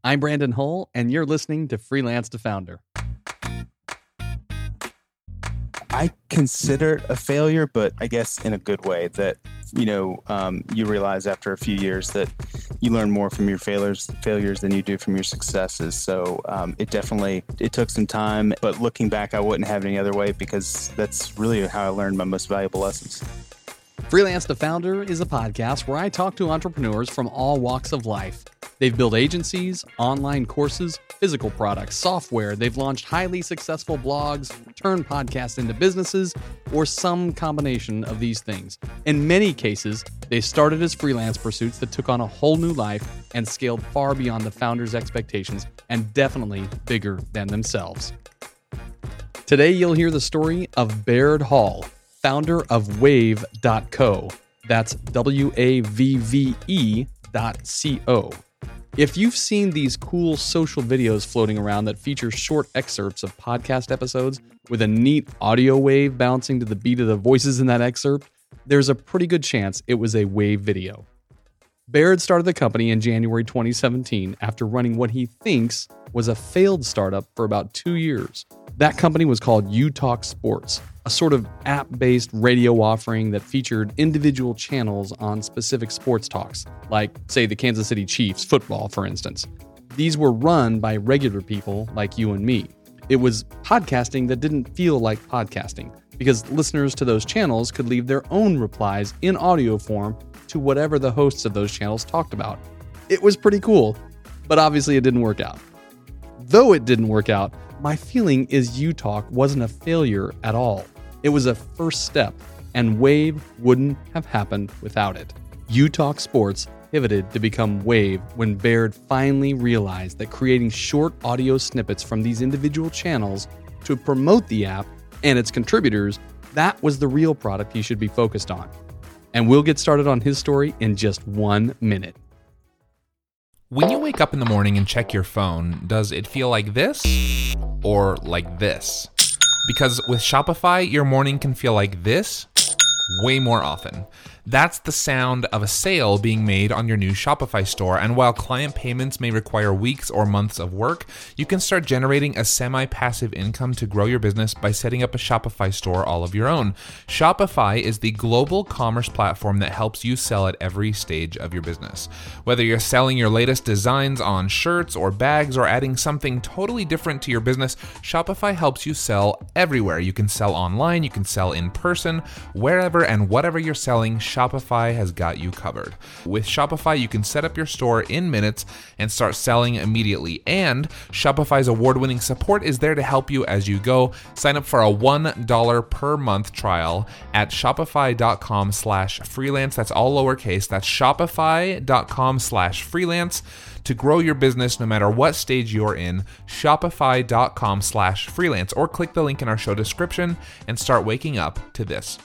I'm Brandon Hull, and you're listening to Freelance to Founder. I consider it a failure, but I guess in a good way that, you realize after a few years that you learn more from your failures than you do from your successes. So it took some time, but looking back, I wouldn't have it any other way because that's really how I learned my most valuable lessons. Freelance to Founder is a podcast where I talk to entrepreneurs from all walks of life. They've built agencies, online courses, physical products, software. They've launched highly successful blogs, turned podcasts into businesses, or some combination of these things. In many cases, they started as freelance pursuits that took on a whole new life and scaled far beyond the founder's expectations and definitely bigger than themselves. Today, you'll hear the story of Baird Hall, founder of Wave.co. That's WAVVE.co. If you've seen these cool social videos floating around that feature short excerpts of podcast episodes with a neat audio wave bouncing to the beat of the voices in that excerpt, there's a pretty good chance it was a Wave video. Baird started the company in January 2017 after running what he thinks was a failed startup for about 2 years. That company was called UTalk Sports, a sort of app-based radio offering that featured individual channels on specific sports talks, like, say, the Kansas City Chiefs football, for instance. These were run by regular people like you and me. It was podcasting that didn't feel like podcasting, because listeners to those channels could leave their own replies in audio form to whatever the hosts of those channels talked about. It was pretty cool, but obviously it didn't work out. Though it didn't work out, my feeling is UTalk wasn't a failure at all. It was a first step, and Wave wouldn't have happened without it. UTalk Sports pivoted to become Wave when Baird finally realized that creating short audio snippets from these individual channels to promote the app and its contributors, that was the real product he should be focused on. And we'll get started on his story in just 1 minute. When you wake up in the morning and check your phone, does it feel like this or like this? Because with Shopify, your morning can feel like this way more often. That's the sound of a sale being made on your new Shopify store. And while client payments may require weeks or months of work, you can start generating a semi-passive income to grow your business by setting up a Shopify store all of your own. Shopify is the global commerce platform that helps you sell at every stage of your business. Whether you're selling your latest designs on shirts or bags or adding something totally different to your business, Shopify helps you sell everywhere. You can sell online, you can sell in person, wherever and whatever you're selling, Shopify has got you covered. With Shopify, you can set up your store in minutes and start selling immediately. And Shopify's award-winning support is there to help you as you go. Sign up for a $1 per month trial at shopify.com/freelance. That's all lowercase. That's shopify.com/freelance to grow your business no matter what stage you're in. Shopify.com/freelance, or click the link in our show description and start waking up to this.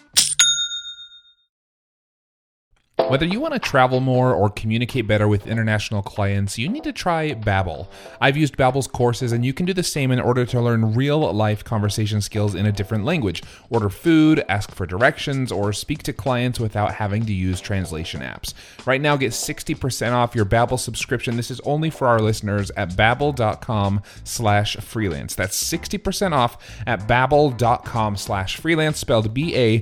Whether you want to travel more or communicate better with international clients, you need to try Babbel. I've used Babbel's courses, and you can do the same in order to learn real-life conversation skills in a different language. Order food, ask for directions, or speak to clients without having to use translation apps. Right now, get 60% off your Babbel subscription. This is only for our listeners at babbel.com/freelance. That's 60% off at babbel.com/freelance, spelled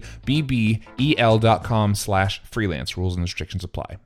BABBEL.com/freelance. Rules and restrictions apply.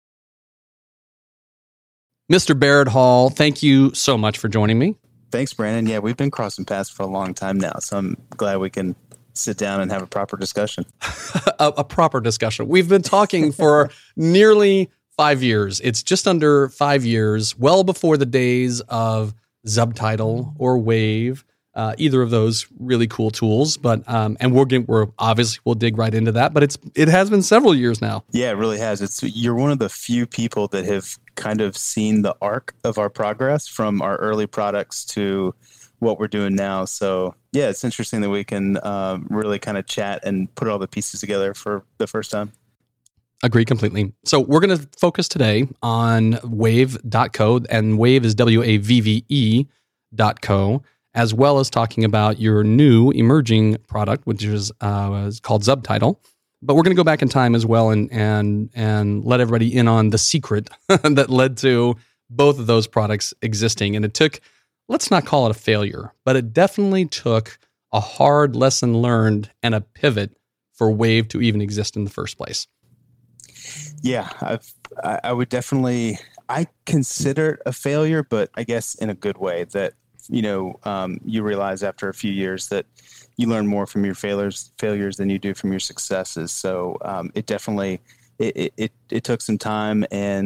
Mr. Baird Hall, thank you so much for joining me. Thanks, Brandon. Yeah, we've been crossing paths for a long time now, so I'm glad we can sit down and have a proper discussion. a proper discussion. We've been talking for nearly 5 years. It's just under 5 years, well before the days of Zubtitle or Wave. Either of those really cool tools, but and we'll dig right into that. But it has been several years now. Yeah, it really has. You're one of the few people that have kind of seen the arc of our progress from our early products to what we're doing now. So yeah, it's interesting that we can really kind of chat and put all the pieces together for the first time. Agree completely. So we're going to focus today on Wave.co, and Wave is WAVVE.co. as well as talking about your new emerging product, which is called Zubtitle. But we're going to go back in time as well and let everybody in on the secret that led to both of those products existing. And it took, let's not call it a failure, but it definitely took a hard lesson learned and a pivot for Wave to even exist in the first place. Yeah, I would definitely, I consider it a failure, but I guess in a good way that, you realize after a few years that you learn more from your failures than you do from your successes. So it definitely, it took some time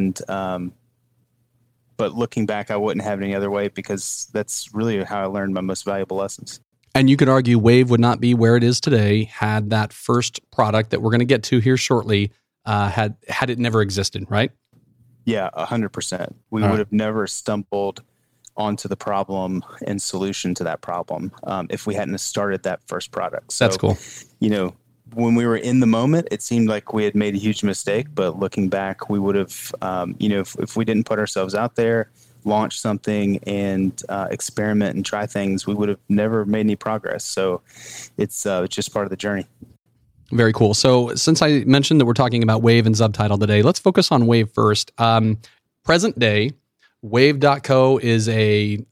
but looking back, I wouldn't have it any other way because that's really how I learned my most valuable lessons. And you could argue Wave would not be where it is today had that first product that we're going to get to here shortly had it never existed, right? Yeah, 100%. We would have never stumbled onto the problem and solution to that problem if we hadn't started that first product. So, that's cool. When we were in the moment, it seemed like we had made a huge mistake. But looking back, we would have, if we didn't put ourselves out there, launch something and experiment and try things, we would have never made any progress. So it's just part of the journey. Very cool. So since I mentioned that we're talking about Wave and Subtitle today, let's focus on Wave first. Present day, Wave.co is a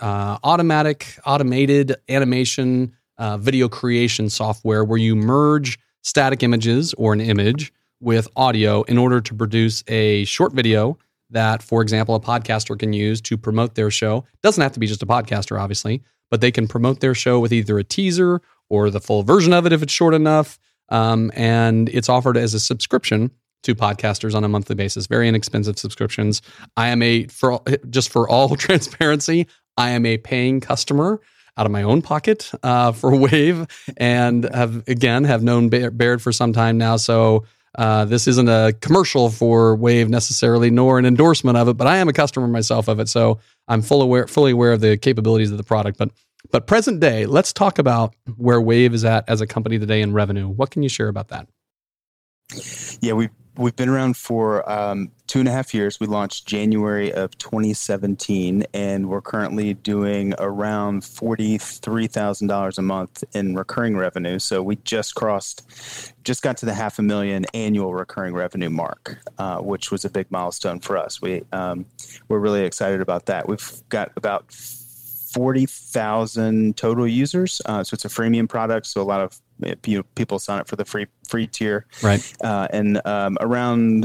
automated animation video creation software where you merge static images or an image with audio in order to produce a short video that, for example, a podcaster can use to promote their show. Doesn't have to be just a podcaster, obviously, but they can promote their show with either a teaser or the full version of it if it's short enough. And it's offered as a subscription to podcasters on a monthly basis. Very inexpensive subscriptions. I am for all transparency, I am a paying customer out of my own pocket for Wave, and have known Baird for some time now. So this isn't a commercial for Wave necessarily, nor an endorsement of it, but I am a customer myself of it. So I'm fully aware of the capabilities of the product. But present day, let's talk about where Wave is at as a company today in revenue. What can you share about that? Yeah, we've been around for 2.5 years. We launched January of 2017, and we're currently doing around $43,000 a month in recurring revenue. So we just got to the $500,000 annual recurring revenue mark, which was a big milestone for us. We're really excited about that. We've got about 40,000 total users. So it's a freemium product. So a lot of people sign up for the free tier, right? And around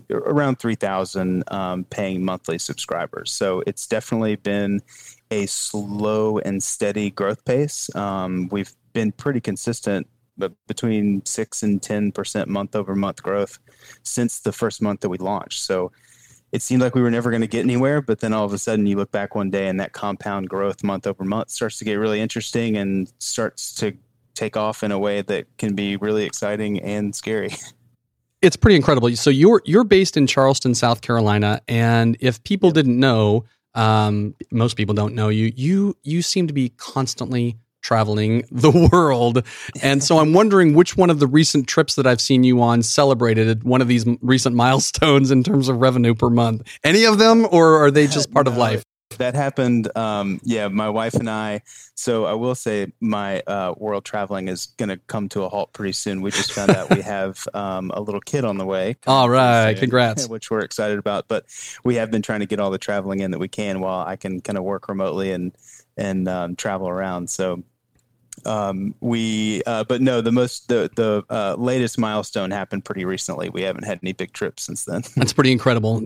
3,000 paying monthly subscribers. So it's definitely been a slow and steady growth pace. We've been pretty consistent, but between 6 and 10% month over month growth since the first month that we launched. So it seemed like we were never going to get anywhere, but then all of a sudden you look back one day and that compound growth month over month starts to get really interesting and starts to take off in a way that can be really exciting and scary. It's pretty incredible. So you're based in Charleston, South Carolina, and if people didn't know, most people don't know you seem to be constantly traveling the world. And so I'm wondering which one of the recent trips that I've seen you on celebrated one of these recent milestones in terms of revenue per month. Any of them, or are they just part of life? That happened. My wife and I. So I will say my world traveling is going to come to a halt pretty soon. We just found out we have a little kid on the way. All right. Congrats. Which we're excited about. But we have been trying to get all the traveling in that we can while I can kind of work remotely and travel around. So but no, the latest milestone happened pretty recently. We haven't had any big trips since then. That's pretty incredible.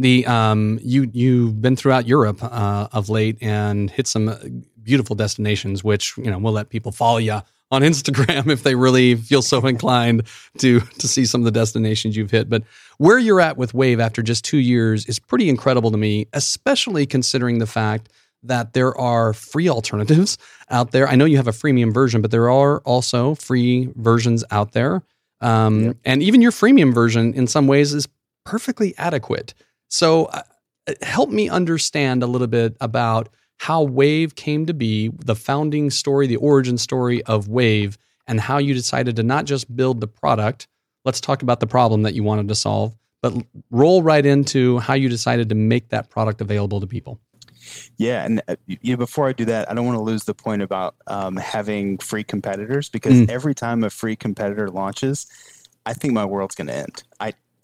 You've been throughout Europe of late and hit some beautiful destinations, which we'll let people follow you on Instagram if they really feel so inclined to see some of the destinations you've hit. But where you're at with Wave after just 2 years is pretty incredible to me, especially considering the fact that there are free alternatives out there. I know you have a freemium version, but there are also free versions out there. And even your freemium version in some ways is perfectly adequate. So help me understand a little bit about how Wave came to be, the founding story, the origin story of Wave, and how you decided to not just build the product. Let's talk about the problem that you wanted to solve, but roll right into how you decided to make that product available to people. Yeah, and before I do that, I don't want to lose the point about having free competitors, because every time a free competitor launches, I think my world's going to end.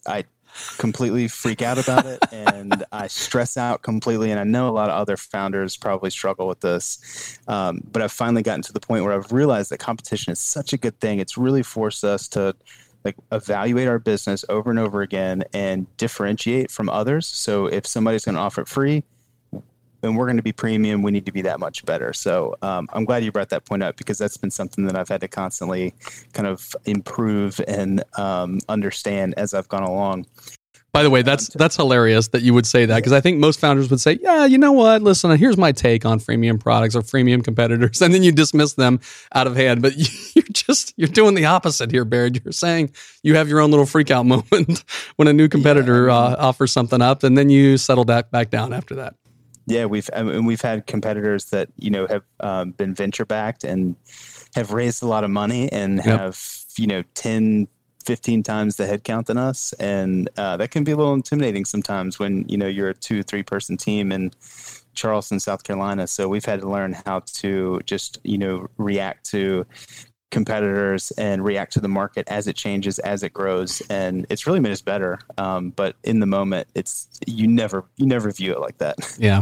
completely freak out about it, and I stress out completely. And I know a lot of other founders probably struggle with this, but I've finally gotten to the point where I've realized that competition is such a good thing. It's really forced us to like evaluate our business over and over again and differentiate from others. So if somebody's going to offer it free and we're going to be premium, we need to be that much better. So I'm glad you brought that point up, because that's been something that I've had to constantly kind of improve and understand as I've gone along. By the way, that's hilarious that you would say that, because I think most founders would say, yeah, you know what, listen, here's my take on freemium products or freemium competitors, and then you dismiss them out of hand. But you're doing the opposite here, Baird. You're saying you have your own little freak out moment when a new competitor offers something up, and then you settle that back down after that. Yeah, we've had competitors that, you know, have been venture backed and have raised a lot of money and have, you know, 10, 15 times the headcount than us. And that can be a little intimidating sometimes when, you know, you're a 2-3 person team in Charleston, South Carolina. So we've had to learn how to just, you know, react to competitors and react to the market as it changes, as it grows. And it's really made us better. But in the moment, you never view it like that. Yeah.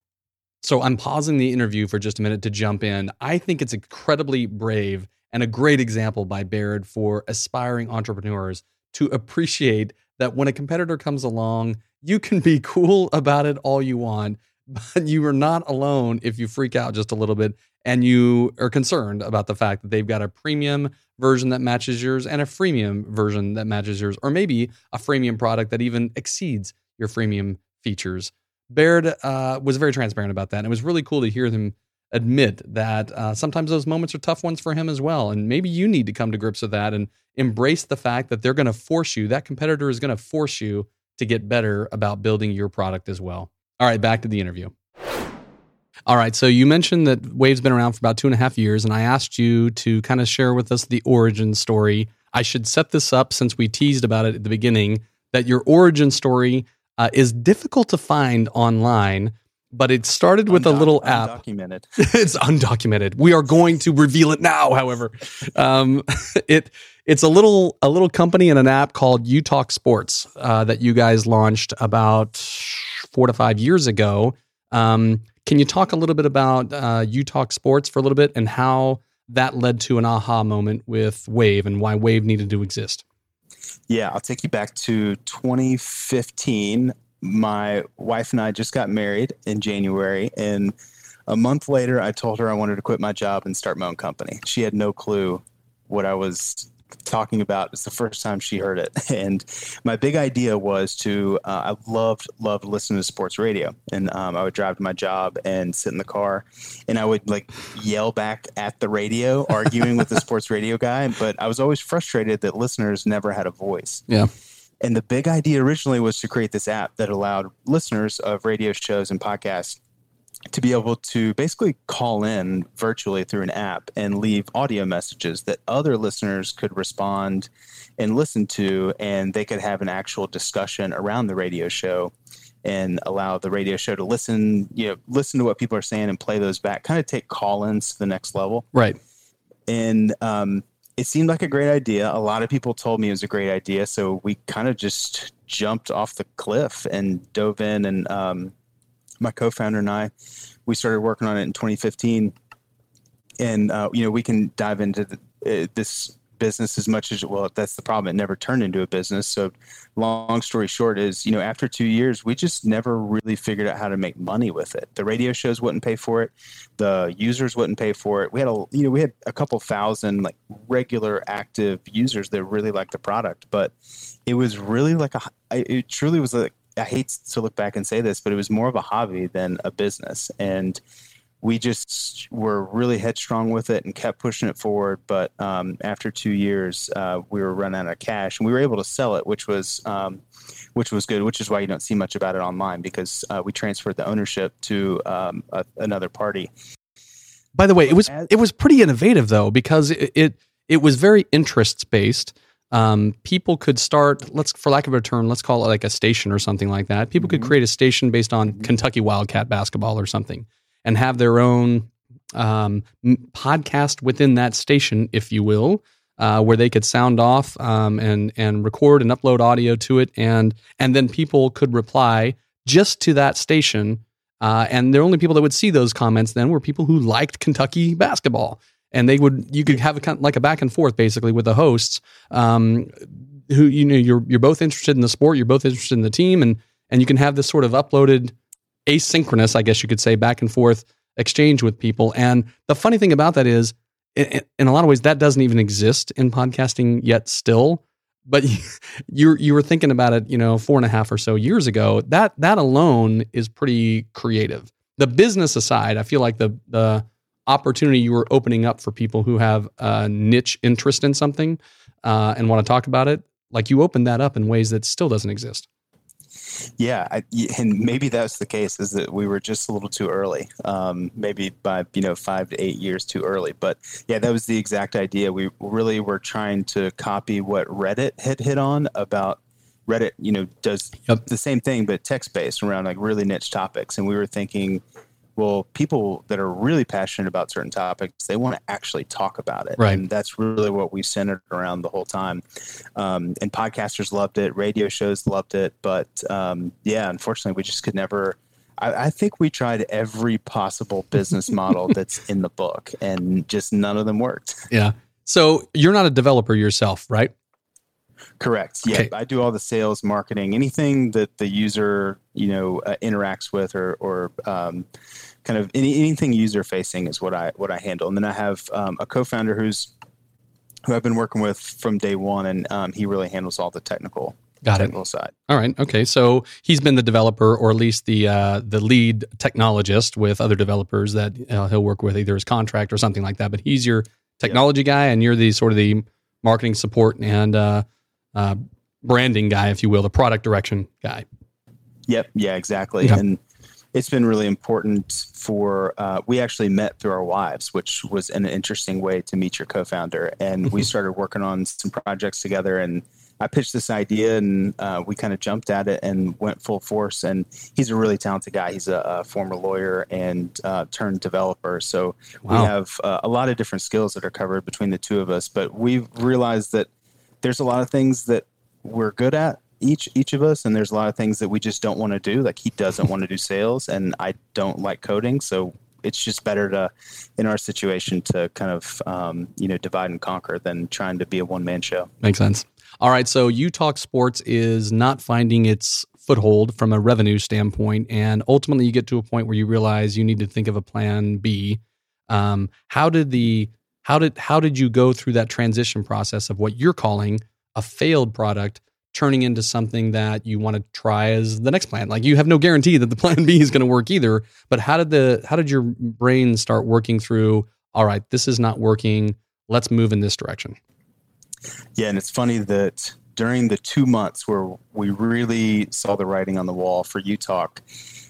So I'm pausing the interview for just a minute to jump in. I think it's incredibly brave and a great example by Baird for aspiring entrepreneurs to appreciate that when a competitor comes along, you can be cool about it all you want, but you are not alone if you freak out just a little bit and you are concerned about the fact that they've got a premium version that matches yours and a freemium version that matches yours, or maybe a freemium product that even exceeds your freemium features. Baird was very transparent about that. And it was really cool to hear them admit that sometimes those moments are tough ones for him as well. And maybe you need to come to grips with that and embrace the fact that they're going to force you, that competitor is going to force you to get better about building your product as well. All right, back to the interview. All right, so you mentioned that Wave's been around for about 2.5 years, and I asked you to kind of share with us the origin story. I should set this up, since we teased about it at the beginning, that your origin story is difficult to find online, but it started with a little app. Undocumented. It's undocumented. We are going to reveal it now, however. It's a little company and an app called UTalk Sports that you guys launched about 4 to 5 years ago. Can you talk a little bit about UTalk Sports for a little bit and how that led to an aha moment with Wave and why Wave needed to exist? Yeah, I'll take you back to 2015. My wife and I just got married in January, and a month later, I told her I wanted to quit my job and start my own company. She had no clue what I was talking about. It's the first time she heard it. And my big idea was I loved listening to sports radio. And I would drive to my job and sit in the car, and I would like yell back at the radio, arguing with the sports radio guy. But I was always frustrated that listeners never had a voice. Yeah. And the big idea originally was to create this app that allowed listeners of radio shows and podcasts to be able to basically call in virtually through an app and leave audio messages that other listeners could respond and listen to, and they could have an actual discussion around the radio show and allow the radio show to listen to what people are saying and play those back, kind of take call-ins to the next level. Right. And it seemed like a great idea. A lot of people told me it was a great idea, so we kind of just jumped off the cliff and dove in, and my co-founder and I, we started working on it in 2015. And, we can dive into this business as much as, well, that's the problem. It never turned into a business. So long story short is, after 2 years, we just never really figured out how to make money with it. The radio shows wouldn't pay for it. The users wouldn't pay for it. We had a couple thousand like regular active users that really liked the product, but it was really it truly was like, I hate to look back and say this, but it was more of a hobby than a business. And we just were really headstrong with it and kept pushing it forward. But after 2 years, we were running out of cash, and we were able to sell it, which was good, which is why you don't see much about it online, because we transferred the ownership to another party. By the way, it was pretty innovative though, because it was very interests based. People could start, for lack of a term, let's call it like a station or something like that. People could create a station based on Kentucky Wildcat basketball or something, and have their own podcast within that station, if you will. where they could sound off and record and upload audio to it, and then people could reply just to that station. And the only people that would see those comments then were people who liked Kentucky basketball, and you could have like a back and forth basically with the hosts, who you're both interested in the sport, you're both interested in the team, and you can have this sort of uploaded asynchronous, I guess you could say, back and forth exchange with people. And the funny thing about that is, in a lot of ways, that doesn't even exist in podcasting yet still. But you were thinking about it, 4.5 or so years ago. That alone is pretty creative. The business aside, I feel like the opportunity you were opening up for people who have a niche interest in something and want to talk about it, like you opened that up in ways that still doesn't exist. Yeah, and maybe that's the case, is that we were just a little too early, maybe by 5 to 8 years too early. But yeah, that was the exact idea. We really were trying to copy what Reddit had hit on about. Reddit, does the same thing, but text-based around like really niche topics. And we were thinking, well, people that are really passionate about certain topics, they want to actually talk about it. Right. And that's really what we centered around the whole time. And podcasters loved it. Radio shows loved it. But unfortunately, we just could never. I think we tried every possible business model that's in the book, and just none of them worked. Yeah. So you're not a developer yourself, right? Correct. Yeah, okay. I do all the sales, marketing, anything that the user, interacts with, or kind of anything user facing is what I handle. And then I have a co-founder who I've been working with from day one, and he really handles all the technical side. All right. Okay. So he's been the developer, or at least the lead technologist with other developers that he'll work with, either as contract or something like that. But he's your technology guy, and you're the sort of the marketing support and branding guy, if you will, the product direction guy. Yep. Yeah, exactly. Okay. And it's been really important for, we actually met through our wives, which was an interesting way to meet your co-founder. And we started working on some projects together, and I pitched this idea, and we kind of jumped at it and went full force. And he's a really talented guy. He's a former lawyer and turned developer. So we have a lot of different skills that are covered between the two of us. But we've realized that there's a lot of things that we're good at, each of us, and there's a lot of things that we just don't want to do. Like, he doesn't want to do sales, and I don't like coding. So it's just better in our situation, to kind of divide and conquer than trying to be a one-man show. Makes sense. All right, so You Talk Sports is not finding its foothold from a revenue standpoint, and ultimately you get to a point where you realize you need to think of a plan B. How did you go through that transition process of what you're calling a failed product turning into something that you want to try as the next plan? Like, you have no guarantee that the plan B is going to work either, but how did your brain start working through, all right, this is not working, let's move in this direction? Yeah, and it's funny that during the 2 months where we really saw the writing on the wall for You Talk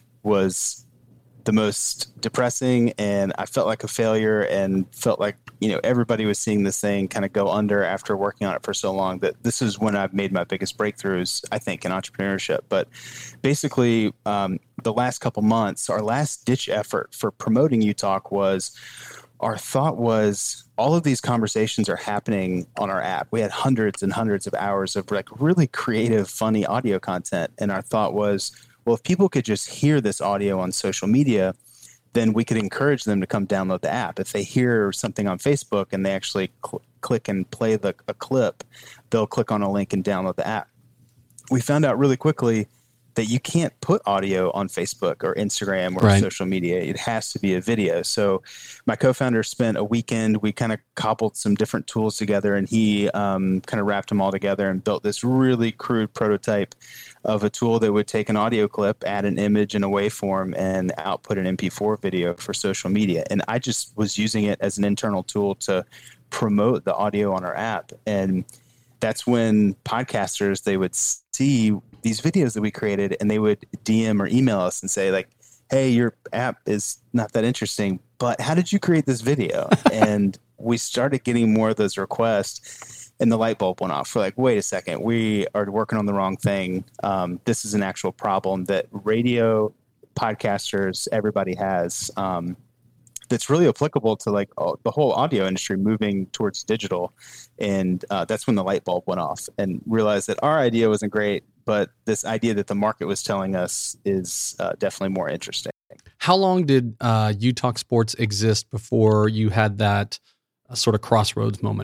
was the most depressing, and I felt like a failure, and felt like, everybody was seeing this thing kind of go under after working on it for so long, that this is when I've made my biggest breakthroughs, I think, in entrepreneurship. But basically, the last couple months, our last ditch effort for promoting You Talk our thought was, all of these conversations are happening on our app. We had hundreds and hundreds of hours of like really creative, funny audio content. And our thought was, well, if people could just hear this audio on social media, then we could encourage them to come download the app. If they hear something on Facebook and they actually click and play a clip, they'll click on a link and download the app. We found out really quickly that you can't put audio on Facebook or Instagram or social media. It has to be a video. So my co-founder spent a weekend, we kind of cobbled some different tools together, and he kind of wrapped them all together and built this really crude prototype of a tool that would take an audio clip, add an image in a waveform, and output an MP4 video for social media. And I just was using it as an internal tool to promote the audio on our app. And that's when podcasters, they would see these videos that we created, and they would DM or email us and say, like, hey, your app is not that interesting, but how did you create this video? And we started getting more of those requests, and the light bulb went off. We're like, wait a second, we are working on the wrong thing. This is an actual problem that radio podcasters, everybody has. that's really applicable to like the whole audio industry moving towards digital. And that's when the light bulb went off and realized that our idea wasn't great, but this idea that the market was telling us is definitely more interesting. How long did You Talk Sports exist before you had that sort of crossroads moment?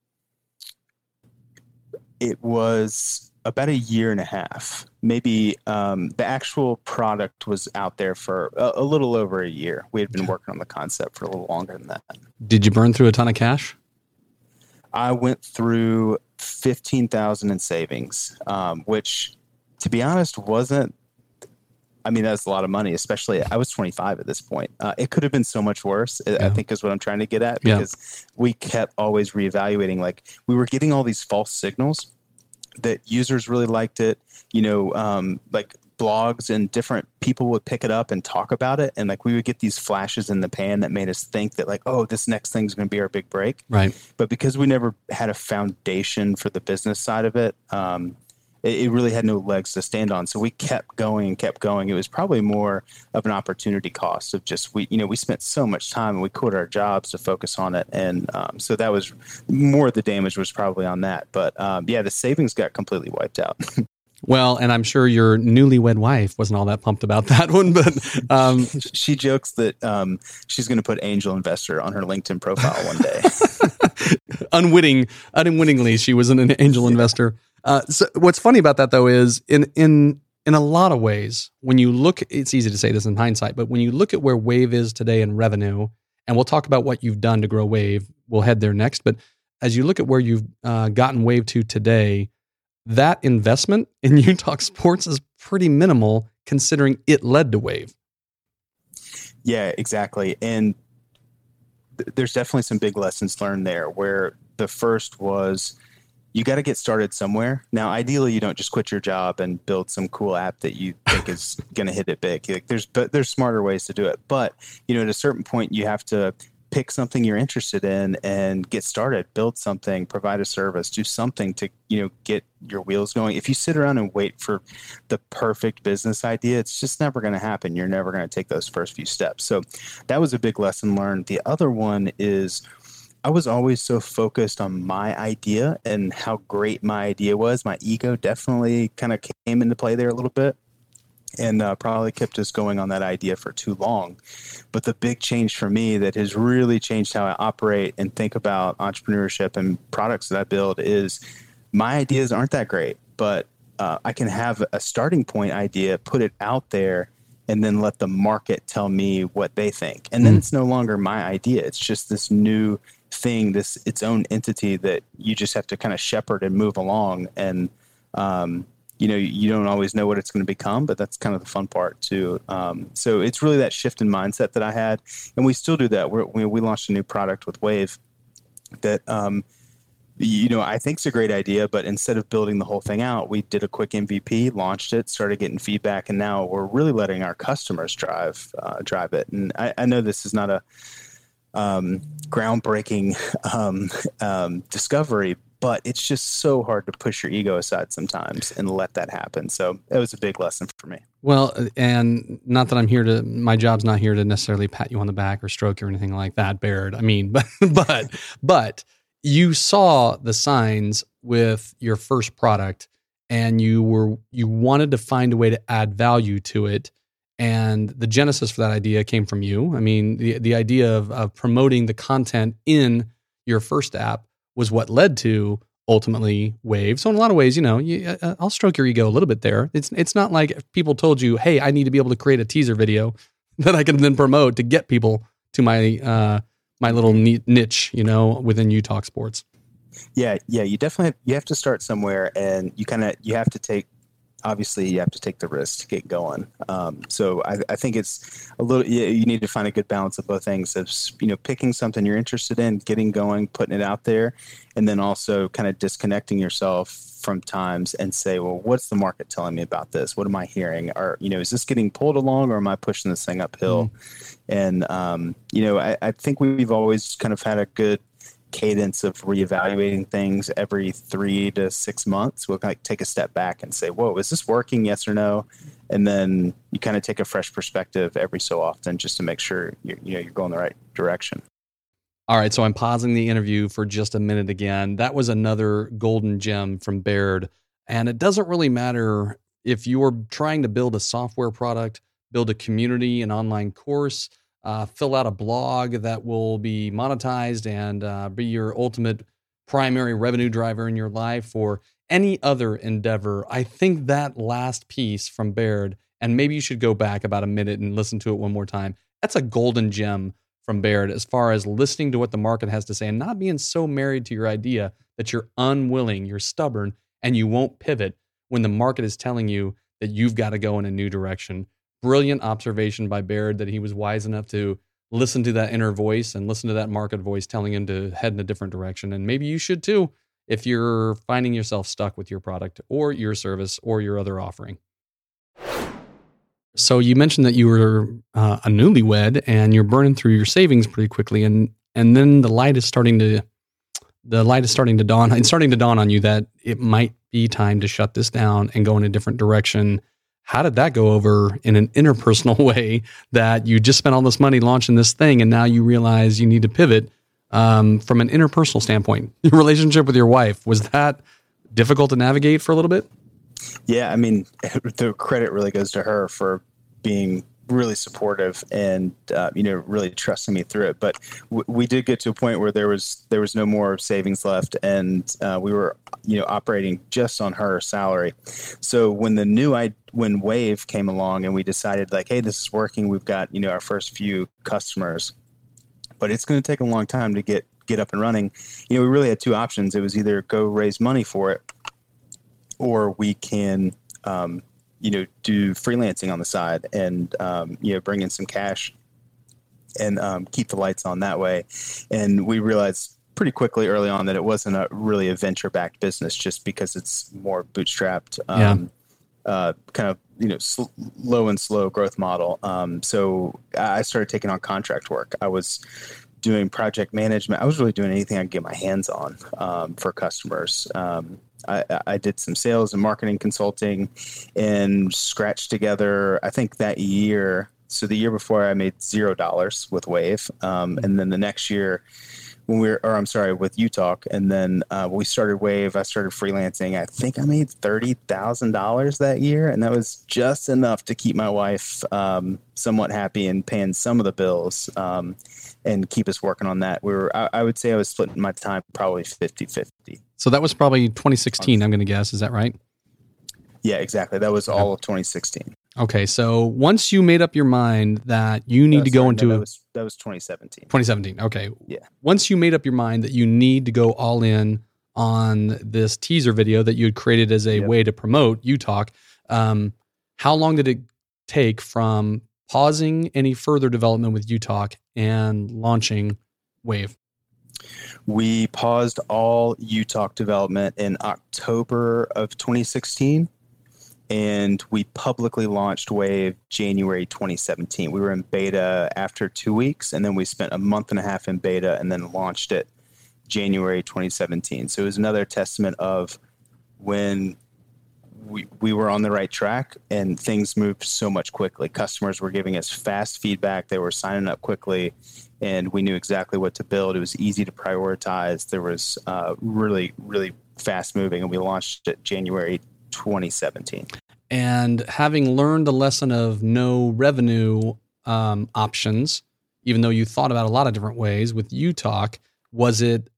It was about a year and a half. Maybe the actual product was out there for a little over a year. We had been working on the concept for a little longer than that. Did you burn through a ton of cash? I went through $15,000 in savings, which, to be honest, wasn't. I mean, that's a lot of money, especially I was 25 at this point. It could have been so much worse, I think is what I'm trying to get at, because we kept always reevaluating. Like, we were getting all these false signals that users really liked it, like blogs and different people would pick it up and talk about it. And like, we would get these flashes in the pan that made us think that like, oh, this next thing's going to be our big break. Right. But because we never had a foundation for the business side of it, it really had no legs to stand on. So we kept going and kept going. It was probably more of an opportunity cost of just, we spent so much time and we quit our jobs to focus on it. And so that was more of the damage was probably on that. But the savings got completely wiped out. Well, and I'm sure your newlywed wife wasn't all that pumped about that one, but she jokes that she's going to put angel investor on her LinkedIn profile one day. Unwittingly, she was an angel investor. So what's funny about that though is in a lot of ways, when you look, it's easy to say this in hindsight, but when you look at where Wave is today in revenue, and we'll talk about what you've done to grow Wave, we'll head there next. But as you look at where you've gotten Wave to today, that investment in You Talk Sports is pretty minimal considering it led to Wave. Yeah, exactly. And there's definitely some big lessons learned there, where the first was, you got to get started somewhere. Now, ideally, you don't just quit your job and build some cool app that you think is going to hit it big. Like, there's smarter ways to do it. But, at a certain point, you have to pick something you're interested in and get started, build something, provide a service, do something to, get your wheels going. If you sit around and wait for the perfect business idea, it's just never going to happen. You're never going to take those first few steps. So that was a big lesson learned. The other one is, I was always so focused on my idea and how great my idea was. My ego definitely kind of came into play there a little bit, and probably kept us going on that idea for too long. But the big change for me that has really changed how I operate and think about entrepreneurship and products that I build is, my ideas aren't that great, but I can have a starting point idea, put it out there, and then let the market tell me what they think. And then it's no longer my idea. It's just this new thing, its own entity that you just have to kind of shepherd and move along. And, you don't always know what it's going to become, but that's kind of the fun part too. So it's really that shift in mindset that I had. And we still do that. We launched a new product with Wave that, I think it's a great idea, but instead of building the whole thing out, we did a quick MVP, launched it, started getting feedback, and now we're really letting our customers drive it. And I know this is not a groundbreaking discovery, but it's just so hard to push your ego aside sometimes and let that happen. So it was a big lesson for me. Well, and not that my job's not here to necessarily pat you on the back or stroke you or anything like that, Baird. I mean, but you saw the signs with your first product, and you wanted to find a way to add value to it. And the genesis for that idea came from you. I mean, the idea of promoting the content in your first app was what led to ultimately Wave. So in a lot of ways, I'll stroke your ego a little bit there. It's not like people told you, hey, I need to be able to create a teaser video that I can then promote to get people to my my little niche, within You Talk Sports. Yeah. You definitely have to start somewhere, and you have to take the risk to get going. So I think it's a little, you need to find a good balance of both things of, picking something you're interested in, getting going, putting it out there, and then also kind of disconnecting yourself from times and say, well, what's the market telling me about this? What am I hearing? Or, is this getting pulled along, or am I pushing this thing uphill? And, I think we've always kind of had a good cadence of reevaluating things every 3 to 6 months. We'll like take a step back and say, whoa, is this working? Yes or no? And then you kind of take a fresh perspective every so often just to make sure you're going the right direction. All right, so I'm pausing the interview for just a minute again. That was another golden gem from Baird. And it doesn't really matter if you're trying to build a software product, build a community, an online course, fill out a blog that will be monetized and be your ultimate primary revenue driver in your life, or any other endeavor. I think that last piece from Baird, and maybe you should go back about a minute and listen to it one more time. That's a golden gem from Baird as far as listening to what the market has to say and not being so married to your idea that you're unwilling, you're stubborn, and you won't pivot when the market is telling you that you've got to go in a new direction. Brilliant observation by Baird that he was wise enough to listen to that inner voice and listen to that market voice telling him to head in a different direction. And maybe you should too if you're finding yourself stuck with your product or your service or your other offering. So you mentioned that you were a newlywed and you're burning through your savings pretty quickly, and then the light is starting to dawn. It's starting to dawn on you that it might be time to shut this down and go in a different direction. How did that go over in an interpersonal way that you just spent all this money launching this thing and now you realize you need to pivot from an interpersonal standpoint? Your relationship with your wife, was that difficult to navigate for a little bit? Yeah, I mean, the credit really goes to her for being really supportive and really trusting me through it. But we did get to a point where there was no more savings left, and we were operating just on her salary. So when Wave came along and we decided like, hey, this is working, we've got our first few customers, but it's going to take a long time to get up and running. We really had two options. It was either go raise money for it, or we can, do freelancing on the side and, bring in some cash and keep the lights on that way. And we realized pretty quickly early on that it wasn't really a venture-backed business just because it's more bootstrapped, kind of, low and slow growth model. So I started taking on contract work. I was doing project management. I was really doing anything I could get my hands on for customers. I did some sales and marketing consulting and scratched together, I think that year. So the year before I made $0 with Wave. And then the next year with UTalk. And then we started Wave. I started freelancing. I think I made $30,000 that year. And that was just enough to keep my wife somewhat happy and paying some of the bills and keep us working on that. I would say I was splitting my time probably 50-50. So that was probably 2016, I'm going to guess. Is that right? Yeah, exactly. That was all of 2016. Okay, so once you made up your mind that you need to go into... that was 2017. 2017, okay. Yeah. Once you made up your mind that you need to go all in on this teaser video that you had created as a way to promote UTalk, how long did it take from pausing any further development with UTalk and launching Wave? We paused all UTalk development in October of 2016. And we publicly launched Wave January 2017. We were in beta after 2 weeks, and then we spent a month and a half in beta and then launched it January 2017. So it was another testament of when we were on the right track and things moved so much quickly. Customers were giving us fast feedback. They were signing up quickly, and we knew exactly what to build. It was easy to prioritize. There was really, really fast moving, and we launched it January 2017. And having learned the lesson of no revenue options, even though you thought about a lot of different ways with UTalk, were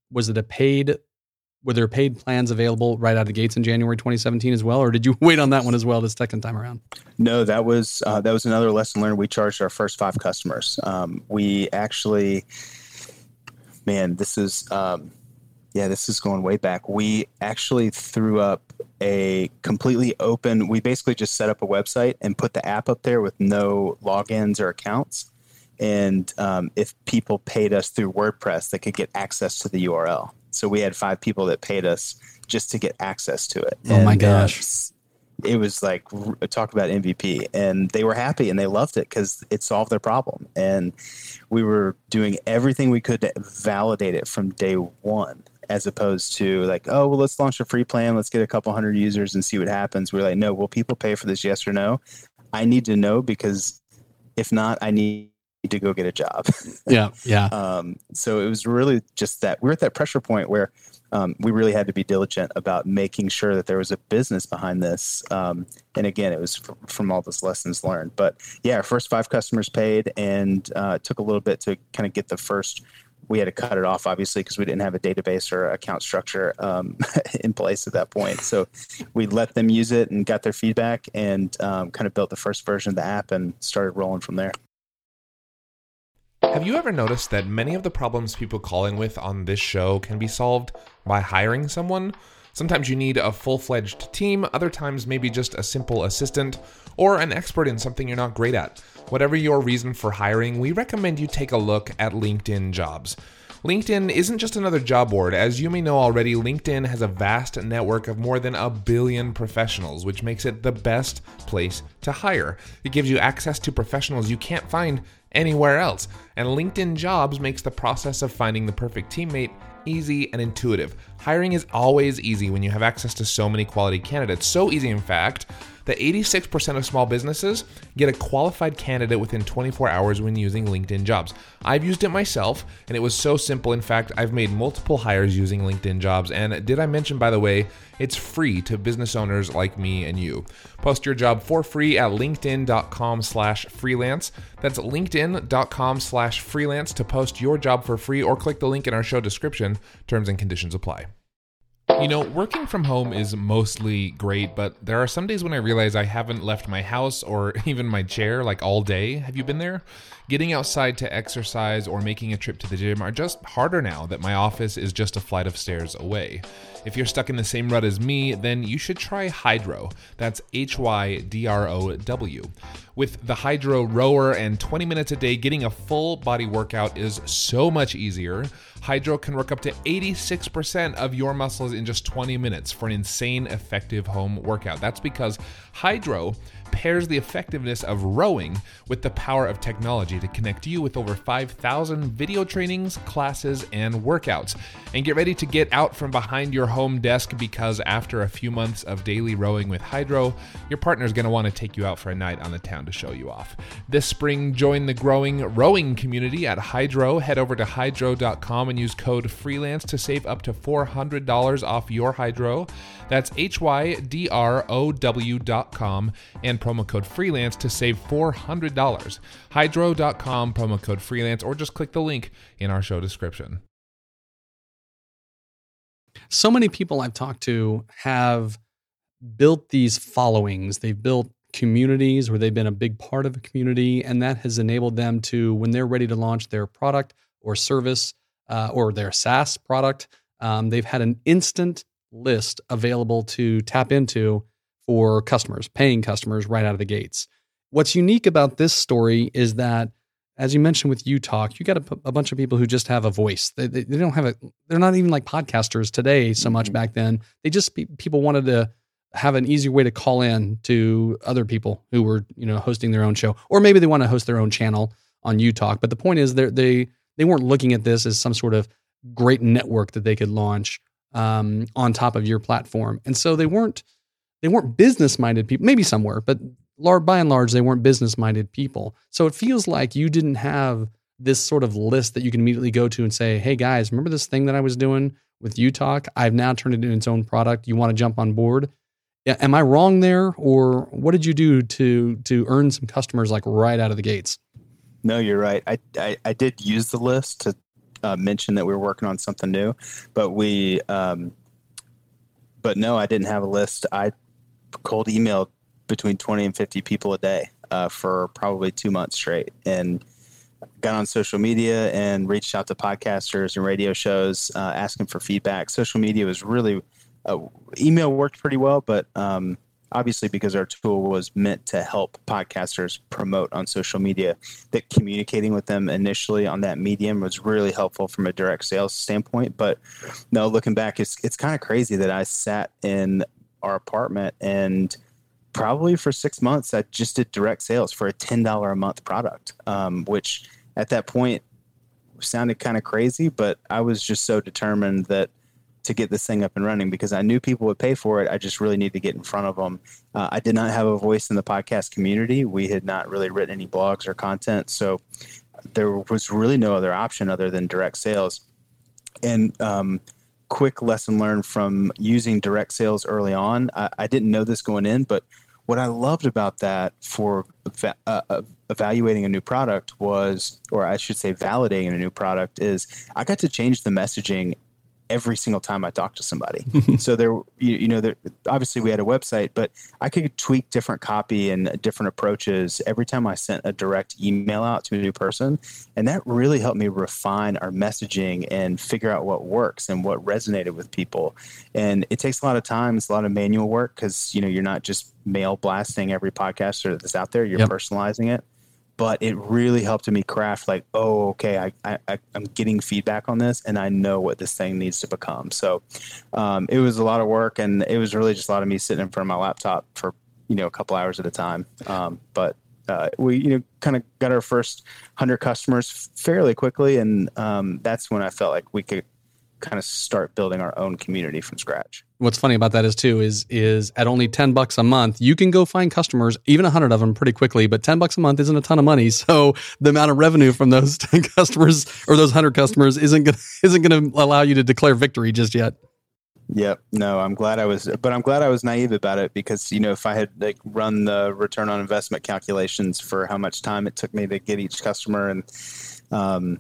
there paid plans available right out of the gates in January 2017 as well, or did you wait on that one as well this second time around? No, that was another lesson learned. We charged our first 5 customers. We actually, this is going way back. We actually threw up a completely open, we basically just set up a website and put the app up there with no logins or accounts. And if people paid us through WordPress, they could get access to the URL. So we had 5 people that paid us just to get access to it. Oh my gosh. it was like talk about MVP, and they were happy and they loved it because it solved their problem. And we were doing everything we could to validate it from day one, as opposed to like, oh, well, let's launch a free plan. Let's get a couple hundred users and see what happens. We're like, no, will people pay for this? Yes or no? I need to know, because if not, I need to go get a job. Yeah. So it was really just that we're at that pressure point where we really had to be diligent about making sure that there was a business behind this. And again, it was from all those lessons learned. But yeah, our first 5 customers paid, and it took a little bit to kind of get the first. We had to cut it off, obviously, because we didn't have a database or account structure in place at that point. So we let them use it and got their feedback, and kind of built the first version of the app and started rolling from there. Have you ever noticed that many of the problems people call in with on this show can be solved by hiring someone? Sometimes you need a full-fledged team, other times maybe just a simple assistant, or an expert in something you're not great at. Whatever your reason for hiring, we recommend you take a look at LinkedIn Jobs. LinkedIn isn't just another job board. As you may know already, LinkedIn has a vast network of more than 1 billion professionals, which makes it the best place to hire. It gives you access to professionals you can't find anywhere else. And LinkedIn Jobs makes the process of finding the perfect teammate easy and intuitive. Hiring is always easy when you have access to so many quality candidates. So easy, in fact, that 86% of small businesses get a qualified candidate within 24 hours when using LinkedIn Jobs. I've used it myself, and it was so simple. In fact, I've made multiple hires using LinkedIn Jobs. And did I mention, by the way, it's free to business owners like me and you. Post your job for free at linkedin.com/freelance. That's linkedin.com/freelance to post your job for free, or click the link in our show description. Terms and conditions apply. You know, working from home is mostly great, but there are some days when I realize I haven't left my house or even my chair like all day. Have you been there? Getting outside to exercise or making a trip to the gym are just harder now that my office is just a flight of stairs away. If you're stuck in the same rut as me, then you should try Hydrow. That's HYDROW. With the Hydrow rower and 20 minutes a day, getting a full body workout is so much easier. Hydrow can work up to 86% of your muscles in just 20 minutes for an insane effective home workout. That's because Hydrow pairs the effectiveness of rowing with the power of technology to connect you with over 5,000 video trainings, classes, and workouts. And get ready to get out from behind your home desk, because after a few months of daily rowing with Hydrow, your partner's going to want to take you out for a night on the town to show you off. This spring, join the growing rowing community at Hydrow. Head over to hydrow.com and use code FREELANCE to save up to $400 off your Hydrow. That's HYDROW.com and promo code FREELANCE to save $400. Hydrow.com, promo code FREELANCE, or just click the link in our show description. So many people I've talked to have built these followings. They've built communities where they've been a big part of a community, and that has enabled them to, when they're ready to launch their product or service or their SaaS product, they've had an instant list available to tap into for customers, paying customers right out of the gates. What's unique about this story is that, as you mentioned with UTalk, you got a bunch of people who just have a voice. They don't have they're not even like podcasters today so much back then. They just, people wanted to have an easier way to call in to other people who were, hosting their own show, or maybe they want to host their own channel on UTalk. But the point is they weren't looking at this as some sort of great network that they could launch on top of your platform. And so they weren't business-minded people. Maybe some were, but by and large, they weren't business-minded people. So it feels like you didn't have this sort of list that you can immediately go to and say, hey guys, remember this thing that I was doing with UTalk? I've now turned it into its own product. You want to jump on board? Am I wrong there? Or what did you do to earn some customers like right out of the gates? No, you're right. I did use the list to mention that we were working on something new, but but no, I didn't have a list. I cold emailed between 20 and 50 people a day for probably 2 months straight, and got on social media and reached out to podcasters and radio shows asking for feedback. Social media was really, email worked pretty well, but obviously because our tool was meant to help podcasters promote on social media, that communicating with them initially on that medium was really helpful from a direct sales standpoint. But no, looking back, it's kind of crazy that I sat in our apartment and probably for 6 months, I just did direct sales for a $10 a month product, which at that point sounded kind of crazy, but I was just so determined to get this thing up and running because I knew people would pay for it. I just really needed to get in front of them. I did not have a voice in the podcast community. We had not really written any blogs or content. So there was really no other option other than direct sales. And quick lesson learned from using direct sales early on. I didn't know this going in, but what I loved about that for evaluating a new product was, or I should say validating a new product, is I got to change the messaging every single time I talked to somebody. So there, obviously we had a website, but I could tweak different copy and different approaches every time I sent a direct email out to a new person. And that really helped me refine our messaging and figure out what works and what resonated with people. And it takes a lot of time. It's a lot of manual work because, you're not just mail blasting every podcaster that's out there. You're personalizing it. But it really helped me craft like, oh, okay, I'm getting feedback on this and I know what this thing needs to become. So it was a lot of work, and it was really just a lot of me sitting in front of my laptop for, a couple hours at a time. But we, kind of got our first 100 customers fairly quickly. And that's when I felt like we could kind of start building our own community from scratch. What's funny about that is at only $10 a month, you can go find customers, even 100 of them pretty quickly, but $10 a month isn't a ton of money. So the amount of revenue from those 10 customers or those 100 customers isn't going to allow you to declare victory just yet. Yep. No, I'm glad I was naive about it because, if I had run the return on investment calculations for how much time it took me to get each customer and, I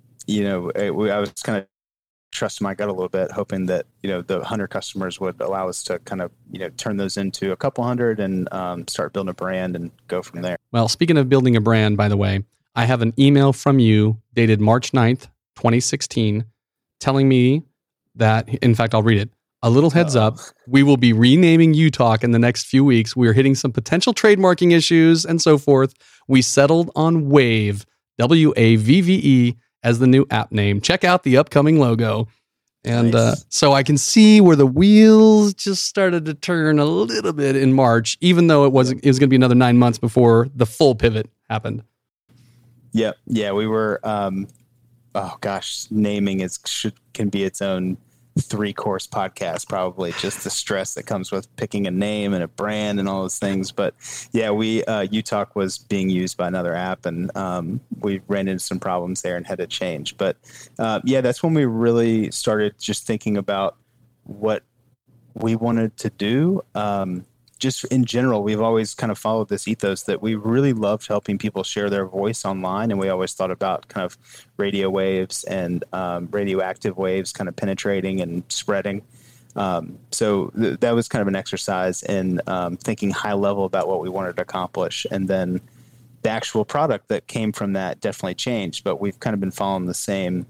was kind of trust my gut a little bit, hoping that, the 100 customers would allow us to kind of, turn those into a couple hundred and start building a brand and go from there. Well, speaking of building a brand, by the way, I have an email from you dated March 9th, 2016, telling me that, in fact, I'll read it. A little heads up, we will be renaming UTalk in the next few weeks. We are hitting some potential trademarking issues and so forth. We settled on Wave, WAVVE, as the new app name. Check out the upcoming logo. And Nice. So I can see where the wheels just started to turn a little bit in March, even though it was going to be another 9 months before the full pivot happened. Yep. Yeah, we were, naming can be its own 3-course podcast, probably, just the stress that comes with picking a name and a brand and all those things. But yeah, UTalk was being used by another app, and we ran into some problems there and had to change. But that's when we really started just thinking about what we wanted to do. Just in general, we've always kind of followed this ethos that we really loved helping people share their voice online. And we always thought about kind of radio waves and radioactive waves kind of penetrating and spreading. So that was kind of an exercise in thinking high level about what we wanted to accomplish. And then the actual product that came from that definitely changed, but we've kind of been following the same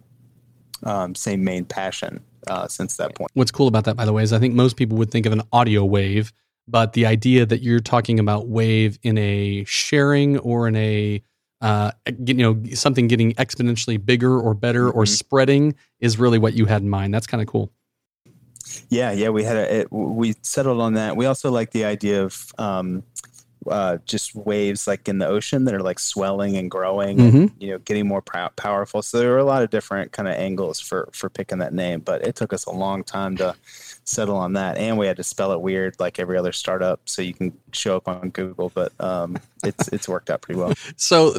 main passion since that point. What's cool about that, by the way, is I think most people would think of an audio wave, but the idea that you're talking about wave in a sharing or in a something getting exponentially bigger or better or spreading is really what you had in mind. That's kind of cool. Yeah, we settled on that. We also like the idea of just waves like in the ocean that are like swelling and growing and getting more powerful. So there were a lot of different kind of angles for picking that name, but it took us a long time to settle on that, and we had to spell it weird like every other startup so you can show up on Google, but it's worked out pretty well. So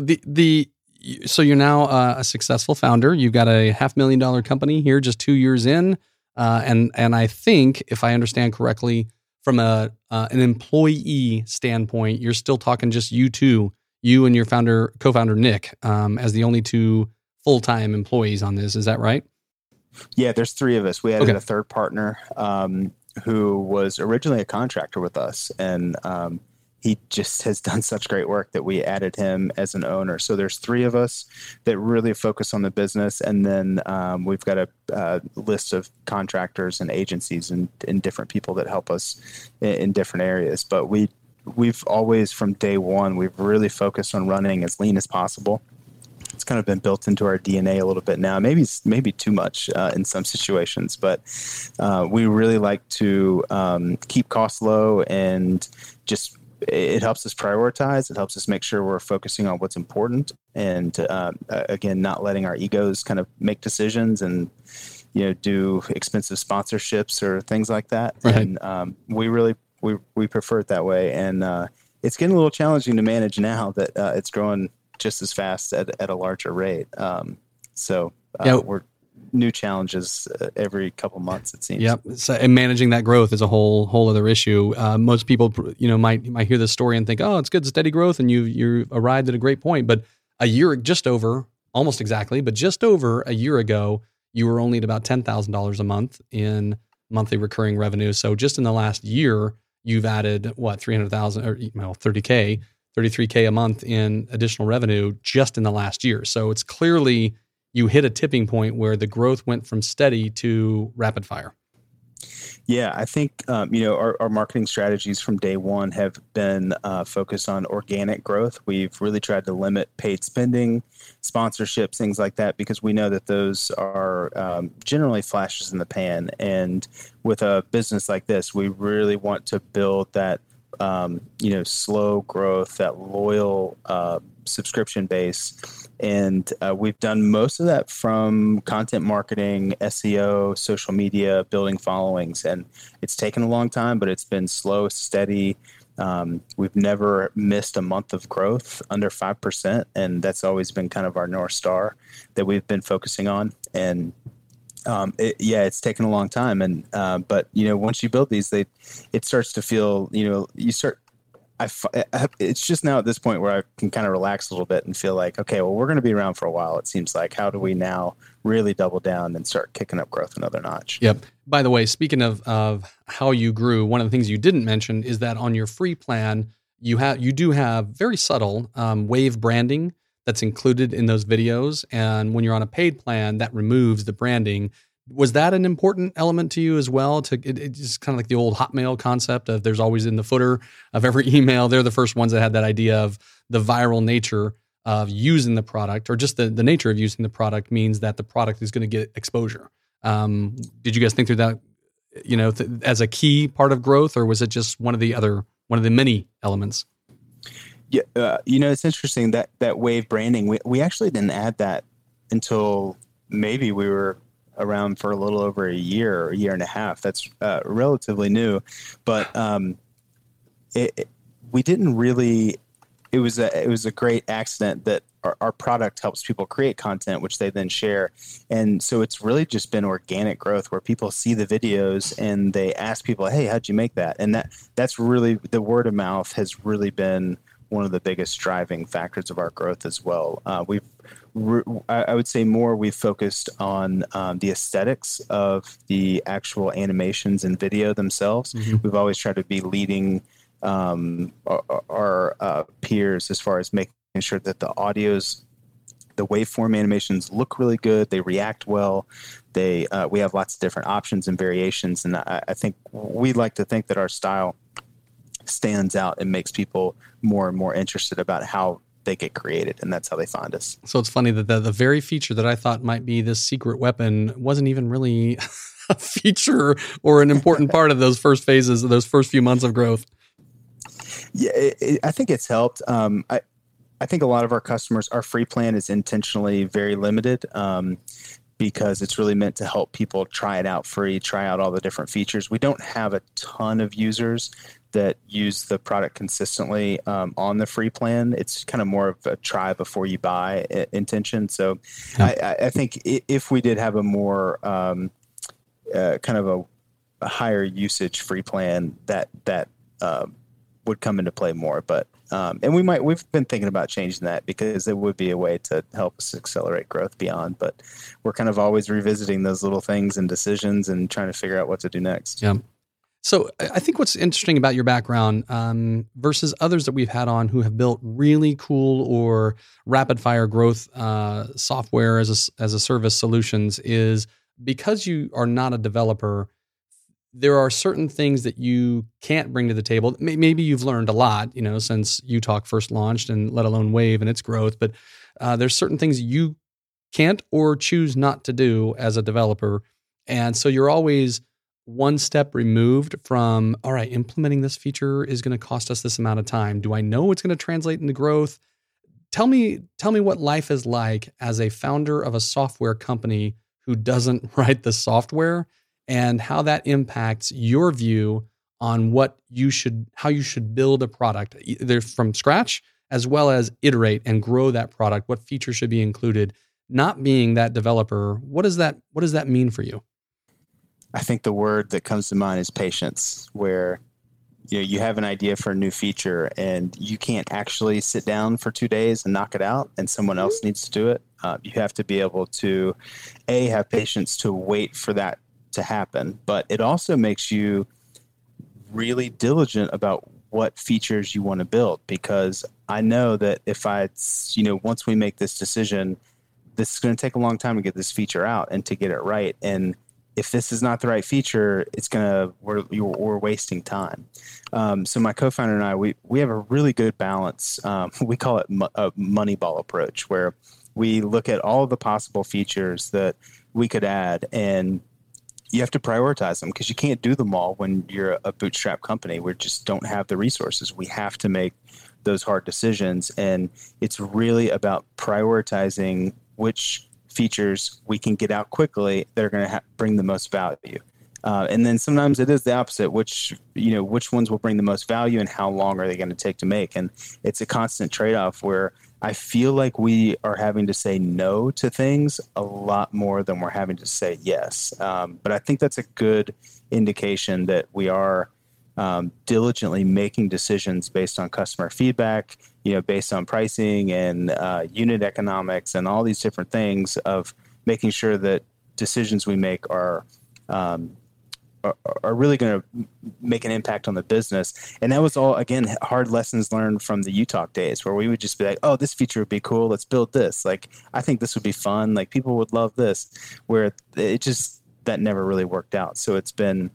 so you're now a successful founder. You've got a $500,000 company here just 2 years in, and I think, if I understand correctly, from an employee standpoint, you're still talking just you two, you and your co-founder Nick, as the only two full-time employees on this. Is that right? Yeah, there's 3 of us. We added a third partner who was originally a contractor with us, and he just has done such great work that we added him as an owner. So there's 3 of us that really focus on the business, and then we've got a list of contractors and agencies and different people that help us in different areas. But we've always, from day one, we've really focused on running as lean as possible. It's kind of been built into our DNA a little bit now, maybe too much in some situations, but we really like to keep costs low and just it helps us prioritize. It helps us make sure we're focusing on what's important, and again, not letting our egos kind of make decisions and do expensive sponsorships or things like that. Right. And we prefer it that way. And it's getting a little challenging to manage now that it's growing just as fast at a larger rate. We're new challenges every couple months, it seems. Yep. So, and managing that growth is a whole other issue. Most people, might hear this story and think, oh, it's good, steady growth, and you arrived at a great point. But just over a year ago, you were only at about $10,000 a month in monthly recurring revenue. So just in the last year, you've added $300,000 or $30K, $33K a month in additional revenue just in the last year. So it's clearly you hit a tipping point where the growth went from steady to rapid fire. Yeah, I think our marketing strategies from day one have been focused on organic growth. We've really tried to limit paid spending, sponsorships, things like that, because we know that those are generally flashes in the pan. And with a business like this, we really want to build that slow growth, that loyal subscription base. And we've done most of that from content marketing, SEO, social media, building followings. And it's taken a long time, but it's been slow, steady. We've never missed a month of growth under 5%. And that's always been kind of our North Star that we've been focusing on. And it's taken a long time. And but once you build these, it starts to feel, it's just now at this point where I can kind of relax a little bit and feel like, okay, well, we're going to be around for a while. It seems like, how do we now really double down and start kicking up growth another notch? Yep. By the way, speaking of how you grew, one of the things you didn't mention is that on your free plan, you do have very subtle wave branding that's included in those videos. And when you're on a paid plan, that removes the branding. Was that an important element to you as well? It's just kind of like the old Hotmail concept of there's always in the footer of every email. They're the first ones that had that idea of the viral nature of using the product, or just the nature of using the product means that the product is going to get exposure. Did you guys think through that, as a key part of growth, or was it just one of the many elements? Yeah, it's interesting that wave branding. We actually didn't add that until maybe we were around for a little over a year and a half. That's relatively new, but we didn't really. It was a great accident that our product helps people create content, which they then share, and so it's really just been organic growth where people see the videos and they ask people, "Hey, how'd you make that?" And that's really, the word of mouth has really been one of the biggest driving factors of our growth as well. I would say we've focused on the aesthetics of the actual animations and video themselves. Mm-hmm. We've always tried to be leading our peers as far as making sure that the waveform animations look really good. They react well. We have lots of different options and variations. And I think we like to think that our style stands out and makes people more and more interested about how they get created, and that's how they find us. So it's funny that the very feature that I thought might be this secret weapon wasn't even really a feature or an important part of those first phases, those first few months of growth. Yeah, I think it's helped. I think a lot of our customers, our free plan is intentionally very limited because it's really meant to help people try it out free, try out all the different features. We don't have a ton of users that use the product consistently on the free plan. It's kind of more of a try before you buy intention. So I think if we did have a more kind of a higher usage free plan, that would come into play more. But and we've been thinking about changing that because it would be a way to help us accelerate growth beyond. But we're kind of always revisiting those little things and decisions and trying to figure out what to do next. Yeah. So I think what's interesting about your background versus others that we've had on who have built really cool or rapid fire growth software as a service solutions is because you are not a developer, there are certain things that you can't bring to the table. Maybe you've learned a lot, since UTalk first launched, and let alone Wave and its growth. But there's certain things you can't or choose not to do as a developer, and so you're always one step removed from, all right, implementing this feature is going to cost us this amount of time. Do I know it's going to translate into growth? Tell me what life is like as a founder of a software company who doesn't write the software, and how that impacts your view on how you should build a product, either from scratch as well as iterate and grow that product. What features should be included? Not being that developer, what does that mean for you? I think the word that comes to mind is patience, where you have an idea for a new feature and you can't actually sit down for 2 days and knock it out, and someone else needs to do it. You have to be able to have patience to wait for that to happen, but it also makes you really diligent about what features you want to build, because I know that if once we make this decision, this is going to take a long time to get this feature out and to get it right. And if this is not the right feature, we're wasting time. So my co-founder and I, we have a really good balance. We call it a Moneyball approach, where we look at all of the possible features that we could add, and you have to prioritize them because you can't do them all when you're a bootstrap company. We just don't have the resources. We have to make those hard decisions, and it's really about prioritizing which features we can get out quickly that are going to bring the most value. And then sometimes it is the opposite, which ones will bring the most value and how long are they going to take to make. And it's a constant trade-off where I feel like we are having to say no to things a lot more than we're having to say yes. But I think that's a good indication that we are diligently making decisions based on customer feedback, based on pricing and unit economics and all these different things, of making sure that decisions we make are really going to make an impact on the business. And that was all, again, hard lessons learned from the UTalk days, where we would just be like, oh, this feature would be cool. Let's build this. Like, I think this would be fun. Like, people would love this, where that never really worked out. So it's been,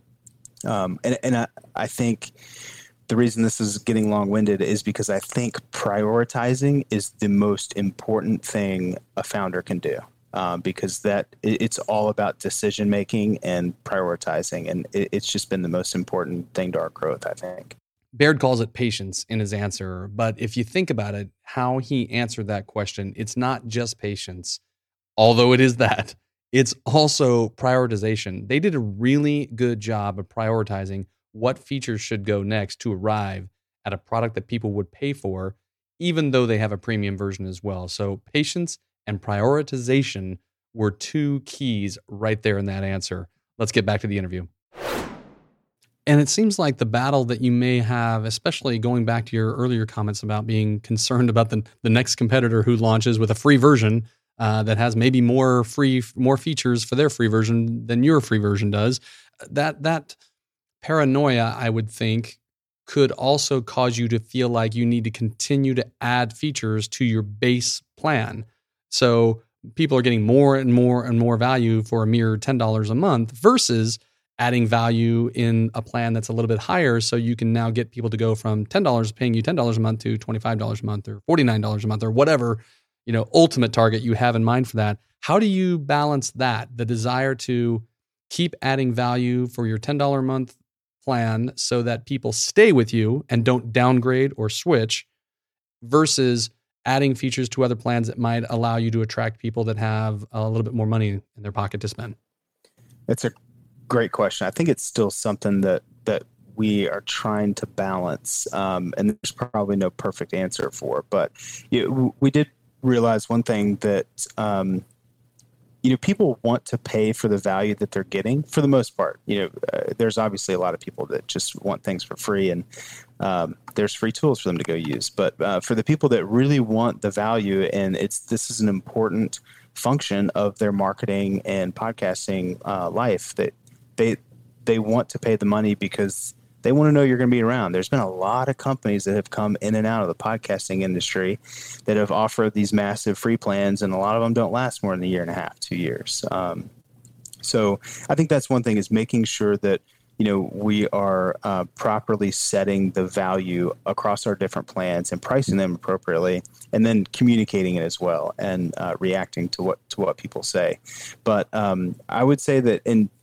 I think the reason this is getting long-winded is because I think prioritizing is the most important thing a founder can do. Because it's all about decision making and prioritizing, and it's just been the most important thing to our growth, I think. Baird calls it patience in his answer, but if you think about it, how he answered that question, it's not just patience, although it is that. It's also prioritization. They did a really good job of prioritizing what features should go next to arrive at a product that people would pay for, even though they have a premium version as well. So patience and prioritization were two keys right there in that answer. Let's get back to the interview. And it seems like the battle that you may have, especially going back to your earlier comments about being concerned about the next competitor who launches with a free version that has maybe more features for their free version than your free version does, that paranoia, I would think, could also cause you to feel like you need to continue to add features to your base plan. So people are getting more and more and more value for a mere $10 a month versus adding value in a plan that's a little bit higher. So you can now get people to go from paying you $10 a month to $25 a month or $49 a month or whatever, ultimate target you have in mind for that. How do you balance that? The desire to keep adding value for your $10 a month plan so that people stay with you and don't downgrade or switch, versus adding features to other plans that might allow you to attract people that have a little bit more money in their pocket to spend? It's a great question. I think it's still something that we are trying to balance, and there's probably no perfect answer for. But we did realize one thing, that people want to pay for the value that they're getting for the most part. There's obviously a lot of people that just want things for free, and there's free tools for them to go use. But for the people that really want the value, and this is an important function of their marketing and podcasting life, that they want to pay the money because they want to know you're going to be around. There's been a lot of companies that have come in and out of the podcasting industry that have offered these massive free plans, and a lot of them don't last more than a year and a half, 2 years. So I think that's one thing, is making sure that we are properly setting the value across our different plans and pricing them appropriately, and then communicating it as well, and reacting to what people say. But I would say that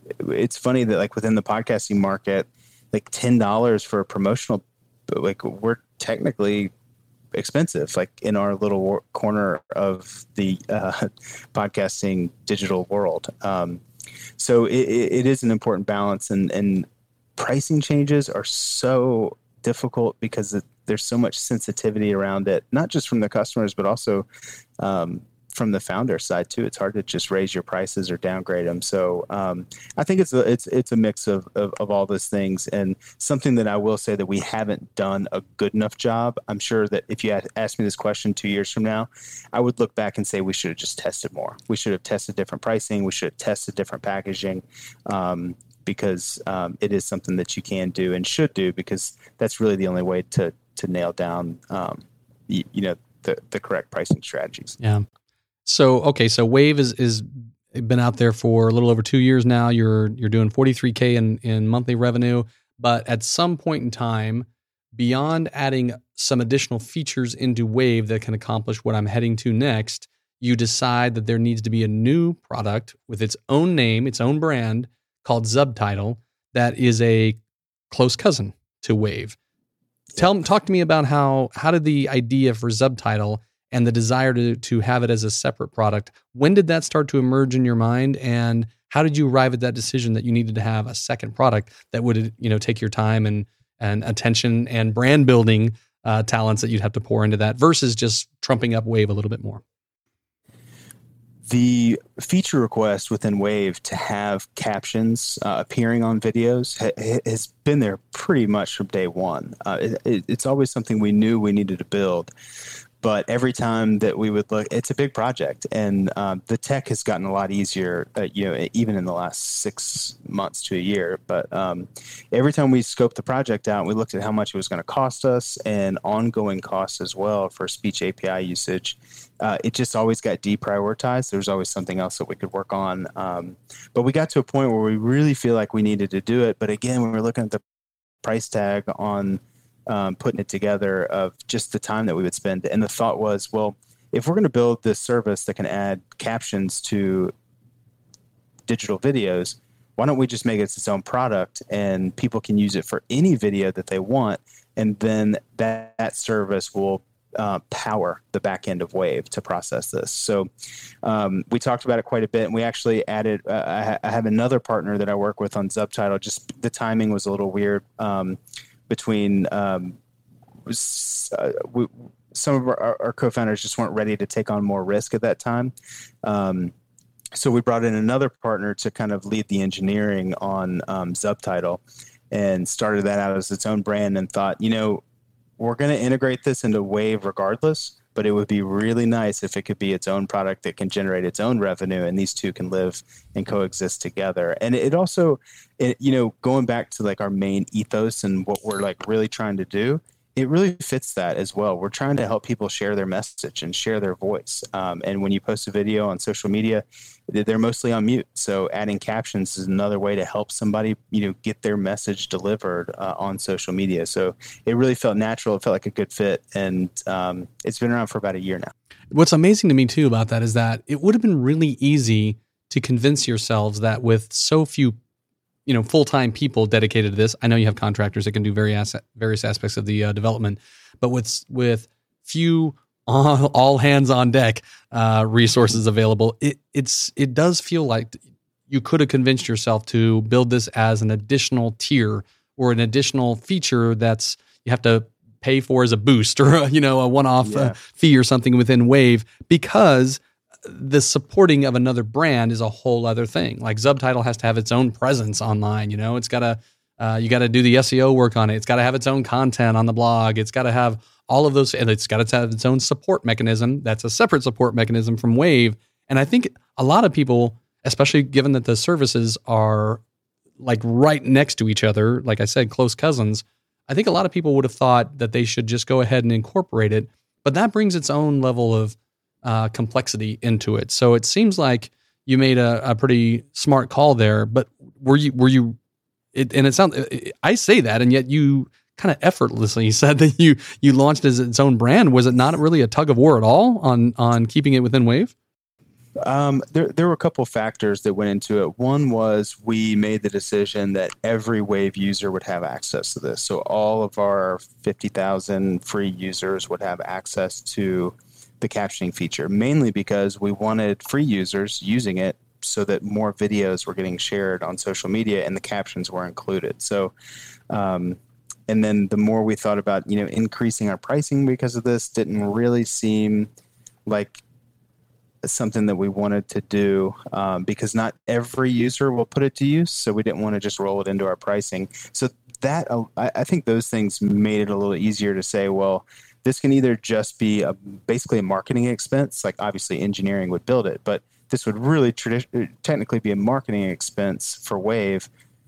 it's funny that like within the podcasting market, like $10 for a promotional, like we're technically expensive, like in our little corner of the podcasting digital world. So it is an important balance, and pricing changes are so difficult because there's so much sensitivity around it, not just from the customers, but also from the founder side too. It's hard to just raise your prices or downgrade them. So I think it's a mix of all those things, and something that I will say that we haven't done a good enough job. I'm sure that if you had asked me this question 2 years from now, I would look back and say we should have just tested more. We should have tested different pricing. We should have tested different packaging, because it is something that you can do and should do, because that's really the only way to nail down the correct pricing strategies. Yeah. So Wave is been out there for a little over 2 years now. You're doing $43K in monthly revenue, but at some point in time, beyond adding some additional features into Wave that can accomplish what I'm heading to next, you decide that there needs to be a new product with its own name, its own brand, called Zubtitle, that is a close cousin to Wave. Talk to me about how did the idea for Zubtitle and the desire to have it as a separate product, when did that start to emerge in your mind, and how did you arrive at that decision that you needed to have a second product that would take your time and attention and brand building talents that you'd have to pour into that versus just trumping up Wave a little bit more? The feature request within Wave to have captions appearing on videos has been there pretty much from day one. It's always something we knew we needed to build. But every time that we would look, it's a big project, and the tech has gotten a lot easier, even in the last 6 months to a year. But every time we scoped the project out, we looked at how much it was going to cost us and ongoing costs as well for speech API usage. It just always got deprioritized. There was always something else that we could work on. But we got to a point where we really feel like we needed to do it. But again, when we're looking at the price tag on putting it together of just the time that we would spend. And the thought was, well, if we're going to build this service that can add captions to digital videos, why don't we just make it its own product and people can use it for any video that they want, and then that service will power the back end of Wave to process this. So we talked about it quite a bit, and we actually added, I have another partner that I work with on Zubtitle. Just the timing was a little weird between some of our co-founders just weren't ready to take on more risk at that time. So we brought in another partner to kind of lead the engineering on Zubtitle, and started that out as its own brand, and thought, we're going to integrate this into Wave regardless, but it would be really nice if it could be its own product that can generate its own revenue, and these two can live and coexist together. And it also, going back to like our main ethos and what we're like really trying to do, it really fits that as well. We're trying to help people share their message and share their voice. And when you post a video on social media, they're mostly on mute. So adding captions is another way to help somebody, get their message delivered on social media. So it really felt natural. It felt like a good fit. And it's been around for about a year now. What's amazing to me too about that is that it would have been really easy to convince yourselves that with so few full-time people dedicated to this. I know you have contractors that can do various aspects of the development, but with few all hands on deck resources available, it does feel like you could have convinced yourself to build this as an additional tier or an additional feature that's you have to pay for as a boost or a one-off fee or something within Wave, because the supporting of another brand is a whole other thing. Like Zubtitle has to have its own presence online. It's got to, you got to do the SEO work on it. It's got to have its own content on the blog. It's got to have all of those, and it's got to have its own support mechanism. That's a separate support mechanism from Wave. And I think a lot of people, especially given that the services are like right next to each other, like I said, close cousins, I think a lot of people would have thought that they should just go ahead and incorporate it. But that brings its own level of complexity into it. So it seems like you made a pretty smart call there, but were you and it sounds, I say that, and yet you kind of effortlessly said that you launched as its own brand. Was it not really a tug of war at all on keeping it within Wave? There were a couple factors that went into it. One was we made the decision that every Wave user would have access to this. So all of our 50,000 free users would have access to the captioning feature, mainly because we wanted free users using it so that more videos were getting shared on social media and the captions were included. So, and then the more we thought about, increasing our pricing because of this, didn't really seem like something that we wanted to do, because not every user will put it to use. So we didn't want to just roll it into our pricing. So that, I think those things made it a little easier to say, well, this can either just be basically a marketing expense, like obviously engineering would build it, but this would really technically be a marketing expense for Wave,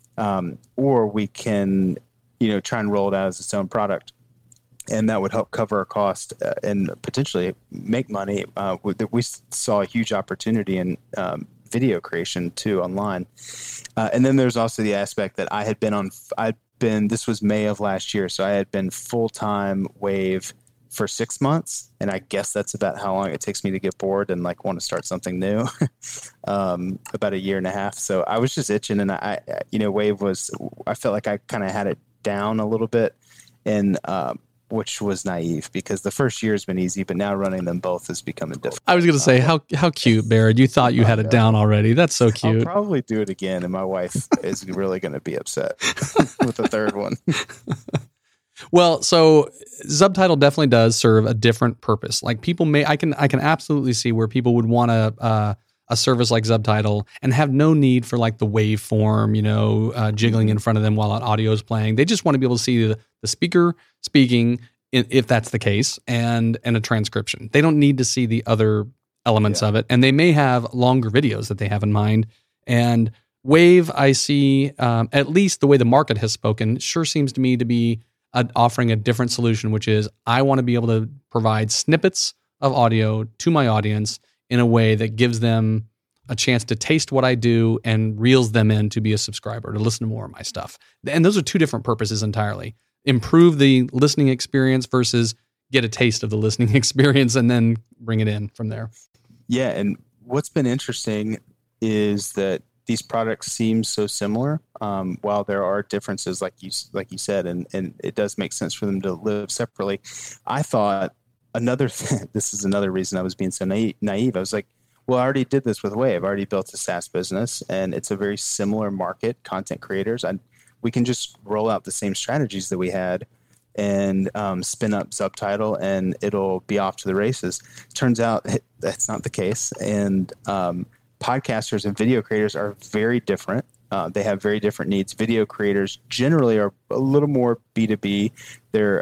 or we can, try and roll it out as its own product. And that would help cover our cost and potentially make money. We saw a huge opportunity in video creation too online. And then there's also the aspect that this was May of last year, so I had been full-time Wave for 6 months, and I guess that's about how long it takes me to get bored and want to start something new. About a year and a half. So I was just itching, and Wave I felt like I kind of had it down a little bit, and which was naive because the first year has been easy, but now running them both is becoming difficult. I was going to say, how cute, Baird. You thought you had it down already. That's so cute. I'll probably do it again, and my wife is really going to be upset with the third one. Well, so Subtitle definitely does serve a different purpose. Like people I can absolutely see where people would want a service like Subtitle and have no need for like the waveform, jiggling in front of them while an audio is playing. They just want to be able to see the speaker speaking, if that's the case, and a transcription. They don't need to see the other elements of it, and they may have longer videos that they have in mind. And Wave, I see, at least the way the market has spoken, sure seems to me to be offering a different solution, which is I want to be able to provide snippets of audio to my audience in a way that gives them a chance to taste what I do and reels them in to be a subscriber, to listen to more of my stuff. And those are two different purposes entirely. Improve the listening experience versus get a taste of the listening experience and then bring it in from there. Yeah, and what's been interesting is that these products seem so similar, while there are differences, like you said, and it does make sense for them to live separately. I thought this is another reason I was being so naive. I was like, well, I already did this with Wave. I already built a SaaS business, and it's a very similar market, content creators. We can just roll out the same strategies that we had and spin up Subtitle, and it'll be off to the races. Turns out that's not the case, and podcasters and video creators are very different. They have very different needs. Video creators generally are a little more B2B. They're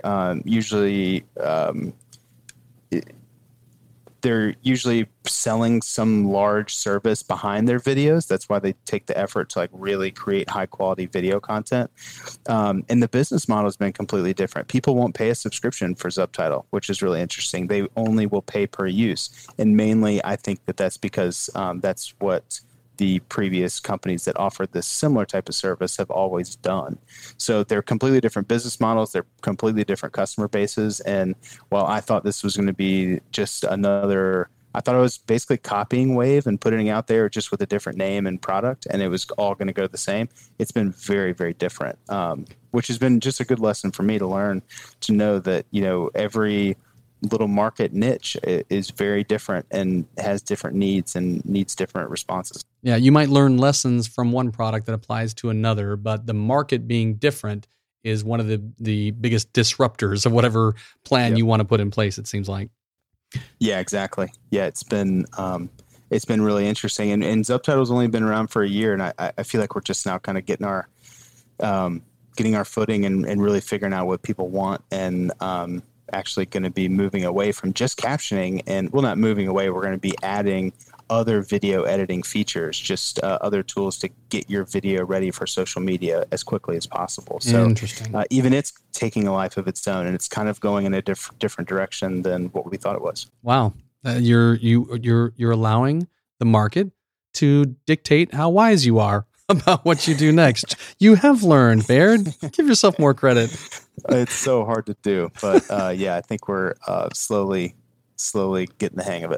usually selling some large service behind their videos. That's why they take the effort to really create high quality video content. And the business model has been completely different. People won't pay a subscription for Subtitle, which is really interesting. They only will pay per use. And mainly, I think that's because that's what the previous companies that offered this similar type of service have always done. So they're completely different business models. They're completely different customer bases. And while I thought this was going to be just I thought I was basically copying Wave and putting it out there just with a different name and product, and it was all going to go the same. It's been very, very different, which has been just a good lesson for me to learn, to know that, every little market niche is very different and has different needs and needs different responses. Yeah, you might learn lessons from one product that applies to another, but the market being different is one of the biggest disruptors of whatever plan you want to put in place, it seems like. Yeah, exactly. Yeah, it's been really interesting. And Subtitle's only been around for a year, and I feel like we're just now kind of getting our footing and really figuring out what people want, and actually going to be moving away from just captioning, and not moving away. We're going to be adding other video editing features, just other tools to get your video ready for social media as quickly as possible. So interesting. Even it's taking a life of its own, and it's kind of going in a different direction than what we thought it was. Wow. You're allowing the market to dictate how wise you are about what you do next. You have learned, Baird. Give yourself more credit. It's so hard to do, but I think we're slowly getting the hang of it.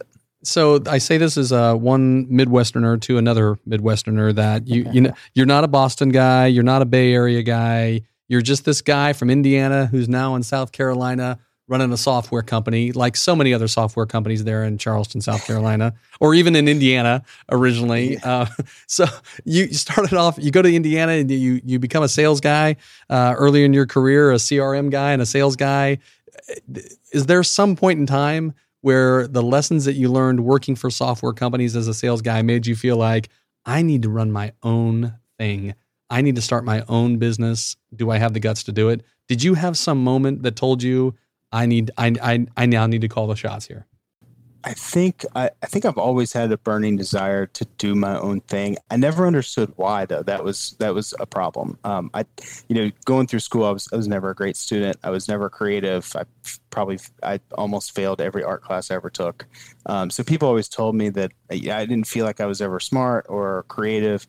So I say this as one Midwesterner to another Midwesterner that you're not a Boston guy, you're not a Bay Area guy, you're just this guy from Indiana who's now in South Carolina running a software company, like so many other software companies there in Charleston, South Carolina, or even in Indiana originally. So you started off, you go to Indiana and you become a sales guy early in your career, a CRM guy and a sales guy. Is there some point in time where the lessons that you learned working for software companies as a sales guy made you feel like, I need to run my own thing? I need to start my own business. Do I have the guts to do it? Did you have some moment that told you, I now need to call the shots here? I think I've always had a burning desire to do my own thing. I never understood why, though. That was a problem. Going through school, I was never a great student. I was never creative. I almost failed every art class I ever took. So people always told me that I didn't feel like I was ever smart or creative.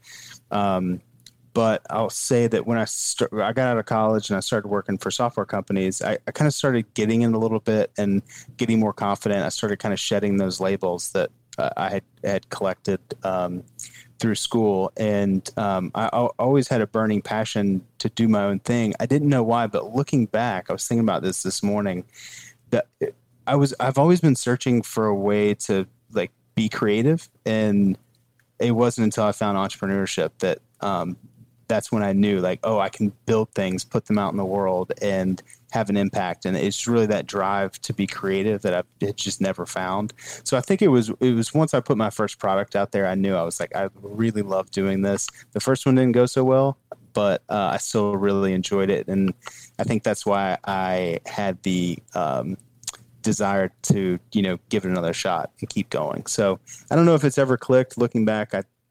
But I'll say that when I got out of college and I started working for software companies, I kind of started getting in a little bit and getting more confident. I started kind of shedding those labels that I had collected through school. And I always had a burning passion to do my own thing. I didn't know why, but looking back, I was thinking about this morning, that I've always been searching for a way to like be creative. And it wasn't until I found entrepreneurship that that's when I knew, like, oh, I can build things, put them out in the world, and have an impact. And it's really that drive to be creative that I've just never found. So I think it was once I put my first product out there, I knew I was like, I really love doing this. The first one didn't go so well, but I still really enjoyed it. And I think that's why I had the desire to, give it another shot and keep going. So I don't know if it's ever clicked. Looking back,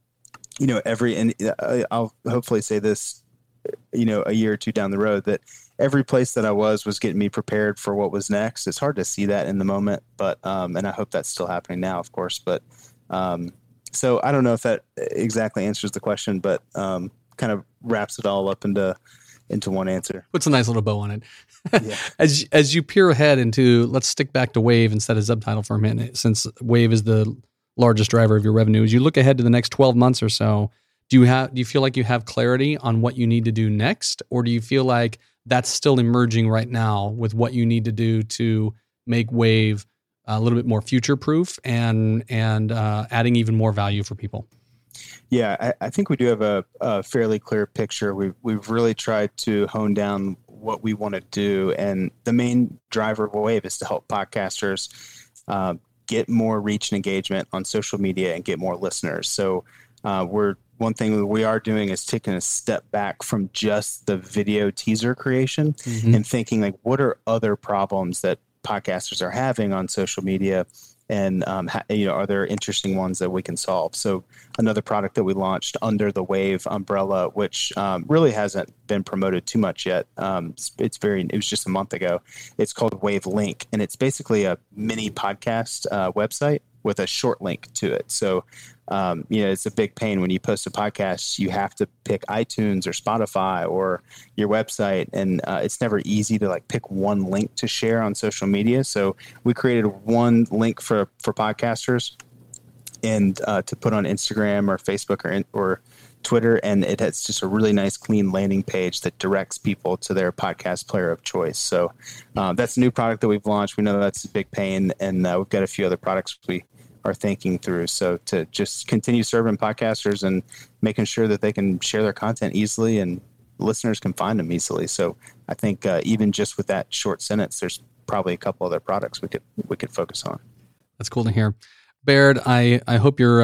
I'll hopefully say this, a year or two down the road, that every place that I was getting me prepared for what was next. It's hard to see that in the moment, but, and I hope that's still happening now, of course. But, so I don't know if that exactly answers the question, but, kind of wraps it all up into one answer. Puts a nice little bow on it. Yeah. As you peer ahead into, let's stick back to Wave instead of Subtitle for a minute, since Wave is the largest driver of your revenue. As you look ahead to the next 12 months or so, do you feel like you have clarity on what you need to do next? Or do you feel like that's still emerging right now with what you need to do to make Wave a little bit more future-proof and adding even more value for people? Yeah, I think we do have a fairly clear picture. We've really tried to hone down what we want to do. And the main driver of Wave is to help podcasters get more reach and engagement on social media and get more listeners. So one thing we are doing is taking a step back from just the video teaser creation and thinking, like, what are other problems that podcasters are having on social media? And, are there interesting ones that we can solve? So another product that we launched under the Wave umbrella, which really hasn't been promoted too much yet. It was just a month ago. It's called Wave Link, and it's basically a mini podcast website with a short link to it. So, it's a big pain when you post a podcast. You have to pick iTunes or Spotify or your website, and it's never easy to pick one link to share on social media. So we created one link for podcasters and to put on Instagram or Facebook or Twitter, and it's just a really nice, clean landing page that directs people to their podcast player of choice. So that's a new product that we've launched. We know that's a big pain, and we've got a few other products we are thinking through. So to just continue serving podcasters and making sure that they can share their content easily and listeners can find them easily. So I think even just with that short sentence, there's probably a couple other products we could focus on. That's cool to hear. Baird, I hope your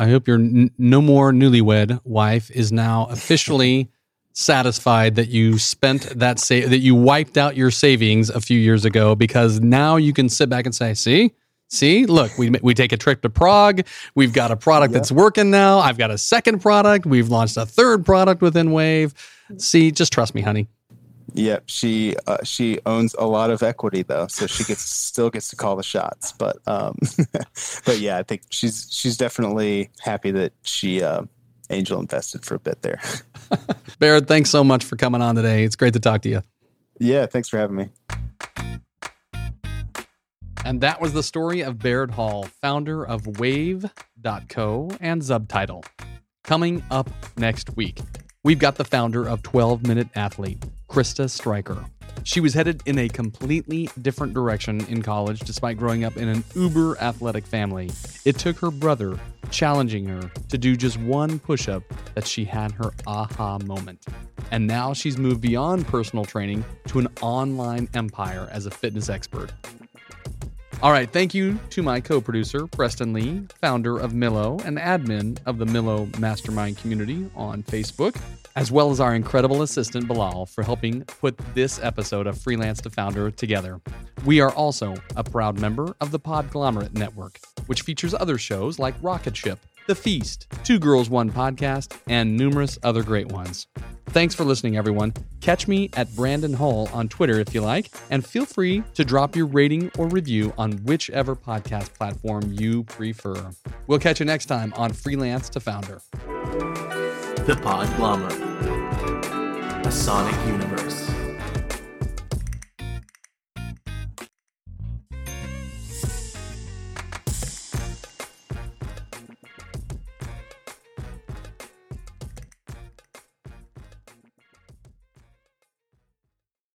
no more newlywed wife is now officially satisfied that you spent that that you wiped out your savings a few years ago, because now you can sit back and say, see, look, we take a trip to Prague. We've got a product that's working now. I've got a second product. We've launched a third product within Wave. See, just trust me, honey. Yep, she owns a lot of equity though, so she still gets to call the shots. But but yeah, I think she's definitely happy that she angel invested for a bit there. Baird, thanks so much for coming on today. It's great to talk to you. Yeah, thanks for having me. And that was the story of Baird Hall, founder of Wave.co and Subtitle. Coming up next week, we've got the founder of 12-Minute Athlete, Krista Stryker. She was headed in a completely different direction in college despite growing up in an uber athletic family. It took her brother challenging her to do just one push-up that she had her aha moment. And now she's moved beyond personal training to an online empire as a fitness expert. All right, thank you to my co-producer, Preston Lee, founder of Millo and admin of the Millo Mastermind community on Facebook, as well as our incredible assistant, Bilal, for helping put this episode of Freelance to Founder together. We are also a proud member of the Podglomerate Network, which features other shows like Rocket Ship, The Feast, Two Girls, One Podcast, and numerous other great ones. Thanks for listening, everyone. Catch me at Brandon Hull on Twitter if you like, and feel free to drop your rating or review on whichever podcast platform you prefer. We'll catch you next time on Freelance to Founder. The Podglomerate, a sonic universe.